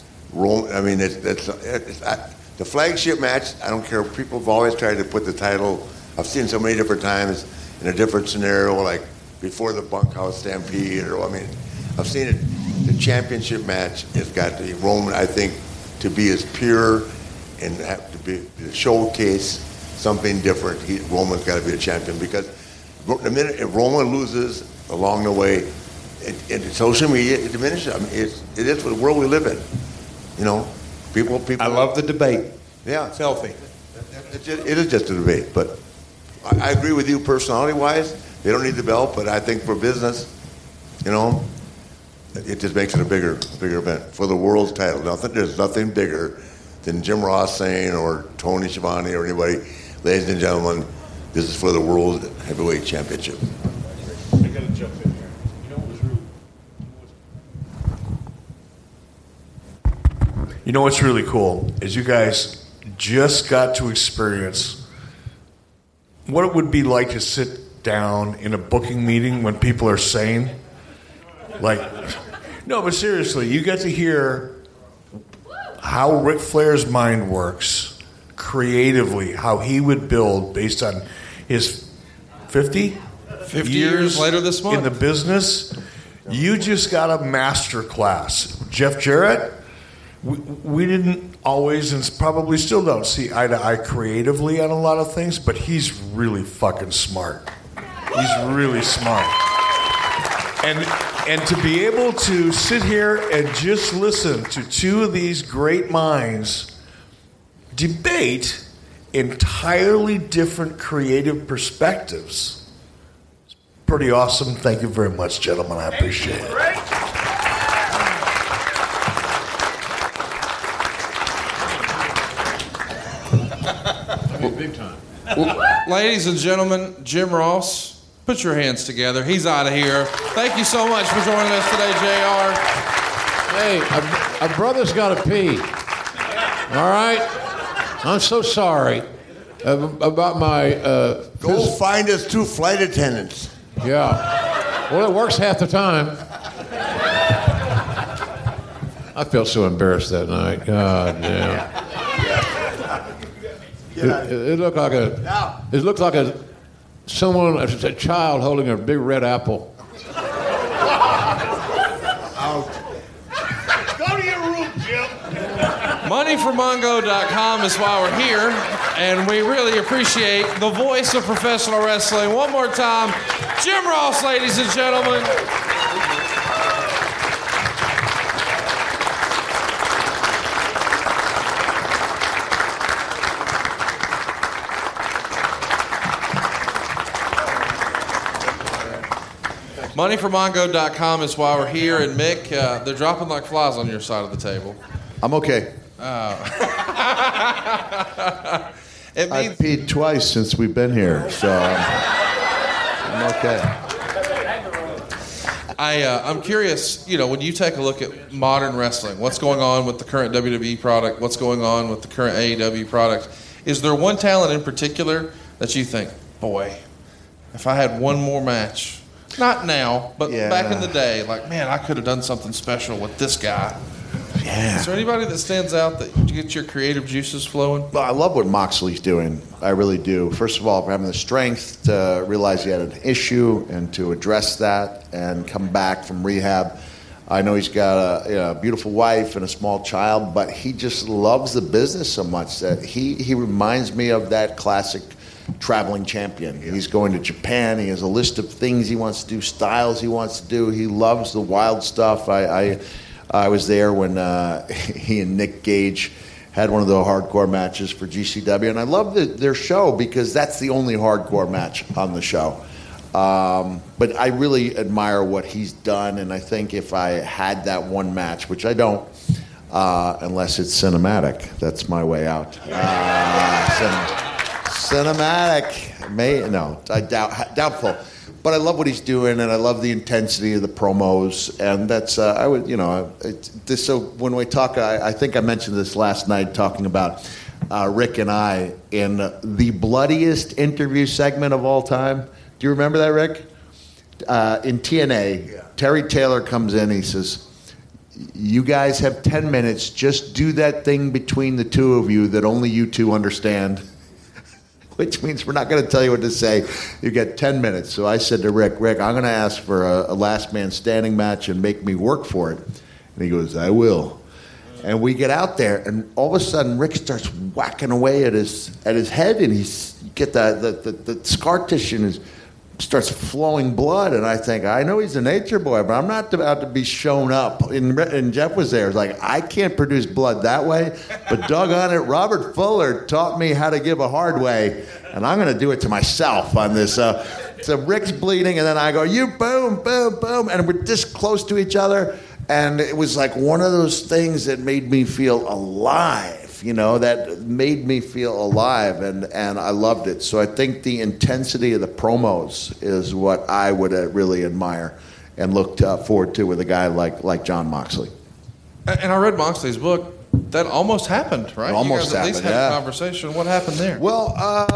The flagship match, I don't care. People have always tried to put the title. I've seen so many different times in a different scenario, like before the Bunkhouse Stampede, I've seen it. The championship match has got to be Roman, I think, to be as pure and have to be to showcase something different. Roman's got to be a champion, because the minute if Roman loses along the way, in social media, it diminishes. It is the world we live in. People. I love the debate. Yeah, it's healthy. It is just a debate, but I agree with you personality-wise. They don't need the belt, but I think for business, it just makes it a bigger event for the world's title. There's nothing bigger than Jim Ross saying, or Tony Schiavone, or anybody, ladies and gentlemen, this is for the World Heavyweight Championship. I got to jump in here. You know what's really cool is you guys just got to experience what it would be like to sit down in a booking meeting when people are saying, like, no, but seriously, you get to hear how Ric Flair's mind works creatively, how he would build based on his 50 years later this month in the business. You just got a master class. Jeff Jarrett, we didn't always, and probably still don't, see eye to eye creatively on a lot of things, but he's really fucking smart. He's really smart. And to be able to sit here and just listen to two of these great minds debate entirely different creative perspectives, it's pretty awesome. Thank you very much, gentlemen. I appreciate it. Big time. Ladies and gentlemen, Jim Ross, put your hands together. He's out of here. Thank you so much for joining us today, JR. Hey, a brother's got to pee. All right? I'm so sorry about my... Go find us 2 flight attendants. Yeah. Well, it works half the time. I felt so embarrassed that night. God damn. It looked like a child holding a big red apple. Go to your room, Jim. Moneyformongo.com is why we're here, and we really appreciate the voice of professional wrestling. One more time, Jim Ross, ladies and gentlemen. Moneyformongo.com is why we're here, and Mick, they're dropping like flies on your side of the table. I'm okay. I've peed twice since we've been here, so I'm okay. I'm curious, when you take a look at modern wrestling, what's going on with the current WWE product, what's going on with the current AEW product, is there one talent in particular that you think, boy, if I had one more match, not now, but back in the day, like, man, I could have done something special with this guy. Yeah. Is there anybody that stands out that you get your creative juices flowing? Well, I love what Moxley's doing. I really do. First of all, for having the strength to realize he had an issue and to address that and come back from rehab. I know he's got a beautiful wife and a small child, but he just loves the business so much that he reminds me of that classic traveling champion. He's going to Japan. He has a list of things he wants to do, styles he wants to do. He loves the wild stuff. I was there when he and Nick Gage had one of the hardcore matches for GCW, and I love their show because that's the only hardcore match on the show. But I really admire what he's done, and I think if I had that one match, which I don't, unless it's cinematic, that's my way out. Cinematic, doubtful. But I love what he's doing, and I love the intensity of the promos, and that's So when we talk, I think I mentioned this last night, talking about Rick and I in the bloodiest interview segment of all time. Do you remember that, Rick? In TNA, Terry Taylor comes in. He says, "You guys have 10 minutes. Just do that thing between the two of you that only you two understand." Which means we're not going to tell you what to say. You get 10 minutes. So I said to Rick, I'm going to ask for a last man standing match and make me work for it. And he goes, I will. And we get out there, and all of a sudden Rick starts whacking away at his head, and you get the scar tissue in his starts flowing blood, and I think, I know he's a nature boy, but I'm not about to be shown up. And Jeff was there. It's like, I can't produce blood that way, but doggone it, Robert Fuller taught me how to give a hard way, and I'm going to do it to myself on this. So Rick's bleeding, and then I go, you boom, boom, boom, and we're this close to each other, and it was like one of those things that made me feel alive. That made me feel alive, and I loved it. So I think the intensity of the promos is what I would really admire and look forward to with a guy like Jon Moxley. And I read Moxley's book. That almost happened, right? Almost you guys at least happened, had a conversation. What happened there? Well,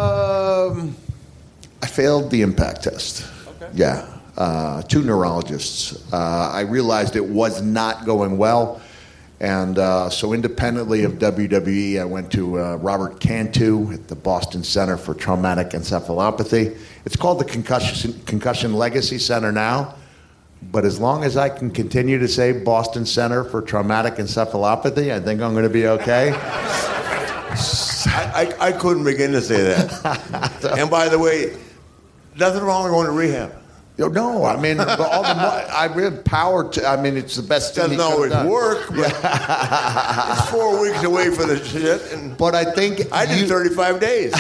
I failed the impact test. Okay. Yeah. 2 neurologists. I realized it was not going well. And so independently of WWE, I went to Robert Cantu at the Boston Center for Traumatic Encephalopathy. It's called the Concussion Legacy Center now. But as long as I can continue to say Boston Center for Traumatic Encephalopathy, I think I'm going to be okay. I couldn't begin to say that. And by the way, nothing wrong with going to rehab. No, I mean, but all the I have power to. I mean, it's the best thing. Doesn't always work. But it's 4 weeks away for the shit. But I think I did 35 days.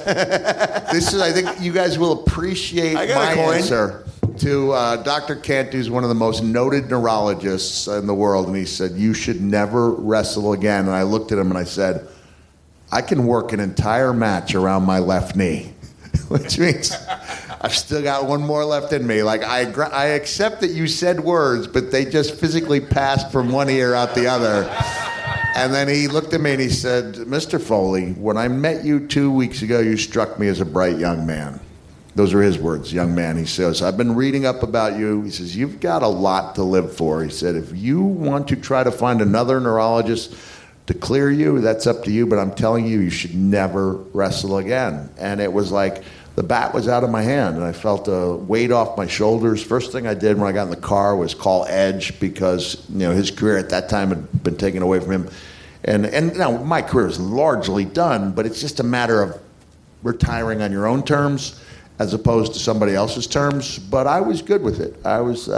I think you guys will appreciate my answer to Dr. Cantu, who's one of the most noted neurologists in the world, and he said, you should never wrestle again. And I looked at him and I said, I can work an entire match around my left knee, which means I've still got one more left in me. Like, I accept that you said words, but they just physically passed from one ear out the other. And then he looked at me and he said, Mr. Foley, when I met you 2 weeks ago, you struck me as a bright young man. Those are his words, young man. He says, I've been reading up about you. He says, you've got a lot to live for. He said, if you want to try to find another neurologist to clear you, that's up to you. But I'm telling you, you should never wrestle again. And it was like the bat was out of my hand, and I felt a weight off my shoulders. First thing I did when I got in the car was call Edge, because his career at that time had been taken away from him. And now my career is largely done, but it's just a matter of retiring on your own terms as opposed to somebody else's terms. But I was good with it. I was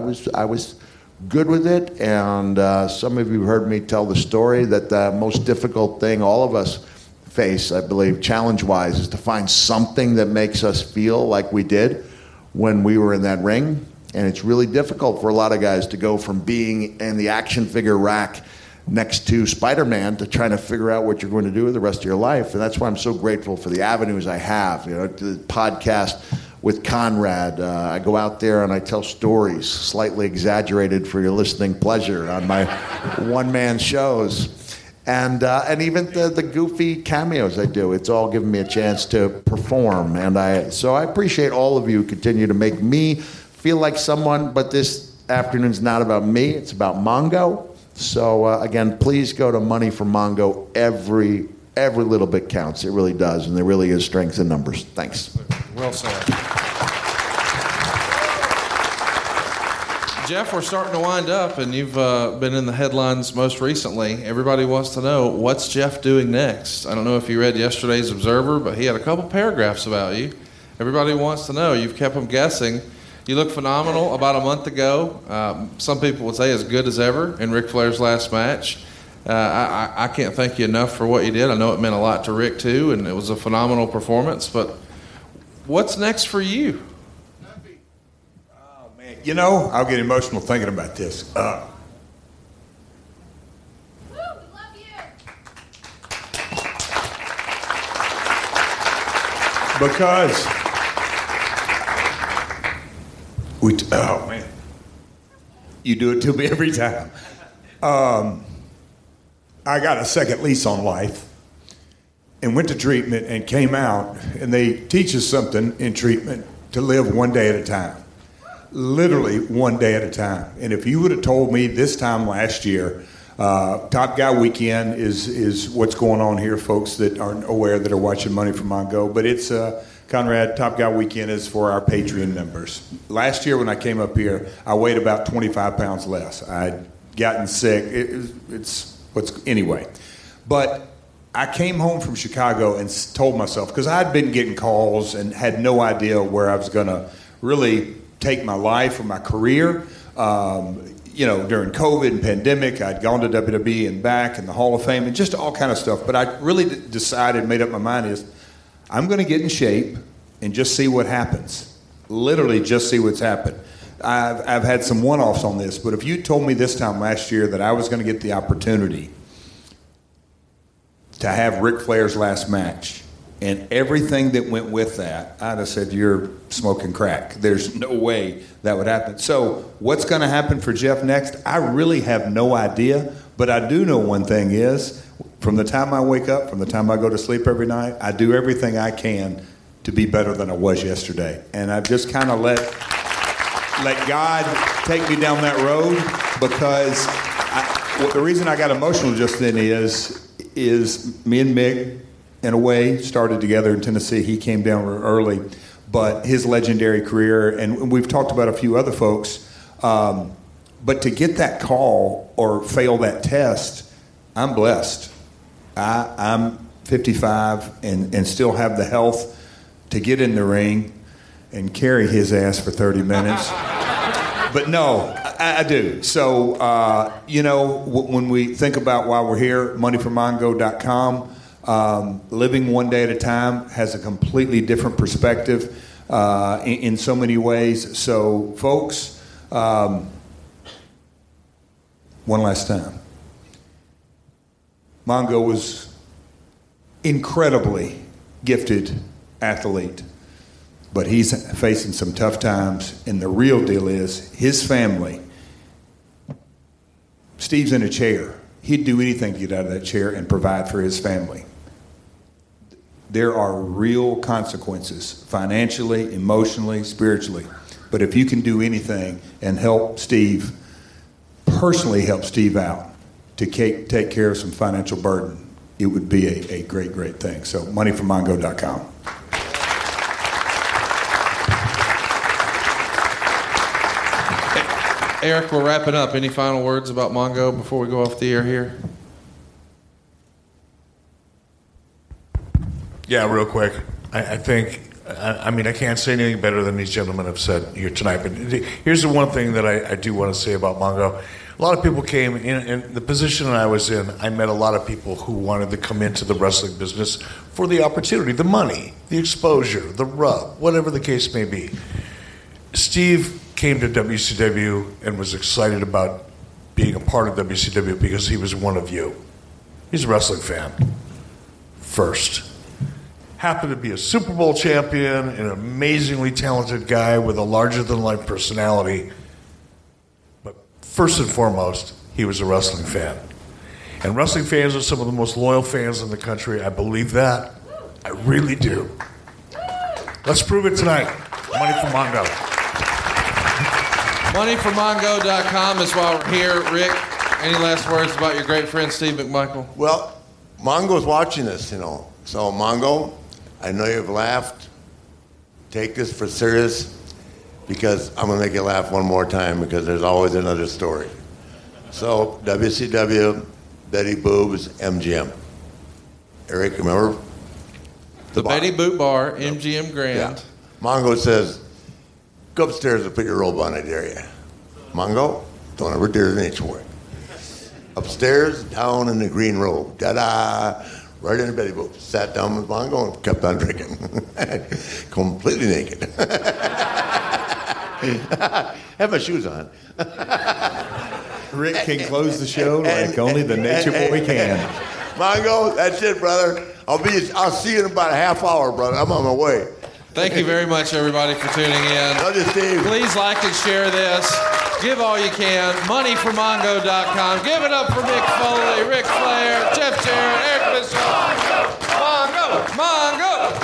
good with it. And some of you heard me tell the story that the most difficult thing all of us face, I believe, challenge-wise, is to find something that makes us feel like we did when we were in that ring. And it's really difficult for a lot of guys to go from being in the action figure rack next to Spider-Man to trying to figure out what you're going to do with the rest of your life. And that's why I'm so grateful for the avenues I have. The podcast with Conrad. I go out there and I tell stories, slightly exaggerated for your listening pleasure, on my one-man shows. And even the goofy cameos I do, it's all given me a chance to perform. So I appreciate all of you who continue to make me feel like someone, but this afternoon's not about me, it's about Mongo. So again, please go to Money for Mongo. Every little bit counts. It really does, and there really is strength in numbers. Thanks. Well said. Jeff, we're starting to wind up, and you've been in the headlines most recently. Everybody wants to know, what's Jeff doing next? I don't know if you read yesterday's Observer, but he had a couple paragraphs about you. Everybody wants to know. You've kept them guessing. You look phenomenal. About a month ago, some people would say as good as ever in Ric Flair's last match. I can't thank you enough for what you did. I know it meant a lot to Rick, too, and it was a phenomenal performance. But what's next for you? Oh, man. I'll get emotional thinking about this. Woo, we love you. Because... oh, man. You do it to me every time. I got a second lease on life and went to treatment and came out, and they teach us something in treatment to live one day at a time. Literally one day at a time. And if you would have told me this time last year, Top Guy Weekend is what's going on here, folks that aren't aware that are watching Money from Mongo, but it's... Conrad, Top Guy Weekend is for our Patreon members. Last year when I came up here, I weighed about 25 pounds less. I'd gotten sick. Anyway. But I came home from Chicago and told myself, because I'd been getting calls and had no idea where I was going to really take my life or my career. During COVID and pandemic, I'd gone to WWE and back and the Hall of Fame and just all kind of stuff. But I really made up my mind is I'm going to get in shape and just see what happens. Literally just see what's happened. I've had some one-offs on this, but if you told me this time last year that I was going to get the opportunity to have Ric Flair's last match and everything that went with that, I'd have said, you're smoking crack. There's no way that would happen. So what's going to happen for Jeff next? I really have no idea, but I do know one thing is from the time I wake up, from the time I go to sleep every night, I do everything I can to be better than I was yesterday. And I've just kind of let God take me down that road, because the reason I got emotional just then is me and Mick, in a way, started together in Tennessee. He came down early, but his legendary career, and we've talked about a few other folks, but to get that call or fail that test, I'm blessed. I'm 55 and still have the health to get in the ring and carry his ass for 30 minutes. But no, I do. So, when we think about why we're here, moneyformongo.com, living one day at a time has a completely different perspective in so many ways. So, folks, one last time. Mongo was incredibly gifted athlete, but he's facing some tough times, and the real deal is his family. Steve's in a chair. He'd do anything to get out of that chair and provide for his family. There are real consequences, financially, emotionally, spiritually. But if you can do anything and help Steve, personally help Steve out to take care of some financial burden, it would be a great, great thing. So moneyformongo.com. Eric, we're wrapping up. Any final words about Mongo before we go off the air here? Yeah, real quick. I think, I can't say anything better than these gentlemen have said here tonight. But here's the one thing that I do want to say about Mongo. A lot of people came in the position I was in. I met a lot of people who wanted to come into the wrestling business for the opportunity, the money, the exposure, the rub, whatever the case may be. Steve came to WCW and was excited about being a part of WCW because he was one of you. He's a wrestling fan first. Happened to be a Super Bowl champion, an amazingly talented guy with a larger-than-life personality. But first and foremost, he was a wrestling fan. And wrestling fans are some of the most loyal fans in the country. I believe that. I really do. Let's prove it tonight. Money for Mongo. Moneyformongo.com is why we're here. Rick, any last words about your great friend Steve McMichael? Well, Mongo's watching this, So, Mongo, I know you've laughed. Take this for serious, because I'm going to make you laugh one more time, because there's always another story. So, WCW, Betty Boob's, MGM. Eric, remember? The Betty Boop Bar, MGM Grand. Yeah. Mongo says, go upstairs and put your robe on, I dare you. Mongo, don't ever dare an inch for it. Upstairs, down in the green robe. Ta-da! Right in the Betty Boop. Sat down with Mongo and kept on drinking. Completely naked. Have my shoes on. Rick can close the show like only the Nature Boy can. Mongo, that's it, brother. I'll see you in about a half hour, brother. I'm on my way. Thank you very much, everybody, for tuning in. Love you, Steve. Please like and share this. Give all you can. Moneyformongo.com. Give it up for Mick Foley, Ric Flair, Jeff Jarrett, Eric Bischoff. Mongo! Mongo!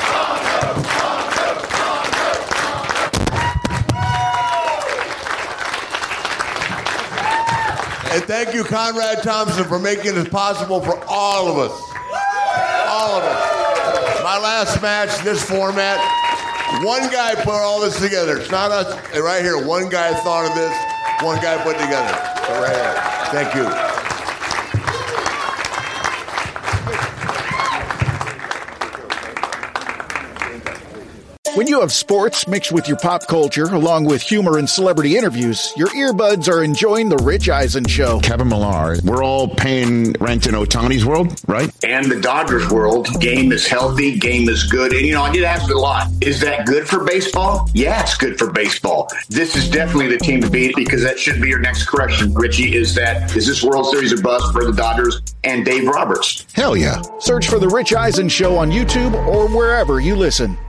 And thank you, Conrad Thompson, for making this possible for all of us. All of us. My last match, this format, one guy put all this together. It's not us. Right here, one guy thought of this, one guy put it together. So right here. Thank you. When you have sports mixed with your pop culture, along with humor and celebrity interviews, your earbuds are enjoying The Rich Eisen Show. Kevin Millar, we're all paying rent in Ohtani's world, right? And the Dodgers world. Game is healthy, game is good. And, I get asked a lot, is that good for baseball? Yeah, it's good for baseball. This is definitely the team to beat, because that should be your next correction, Richie, is this World Series a bust for the Dodgers and Dave Roberts? Hell yeah. Search for The Rich Eisen Show on YouTube or wherever you listen.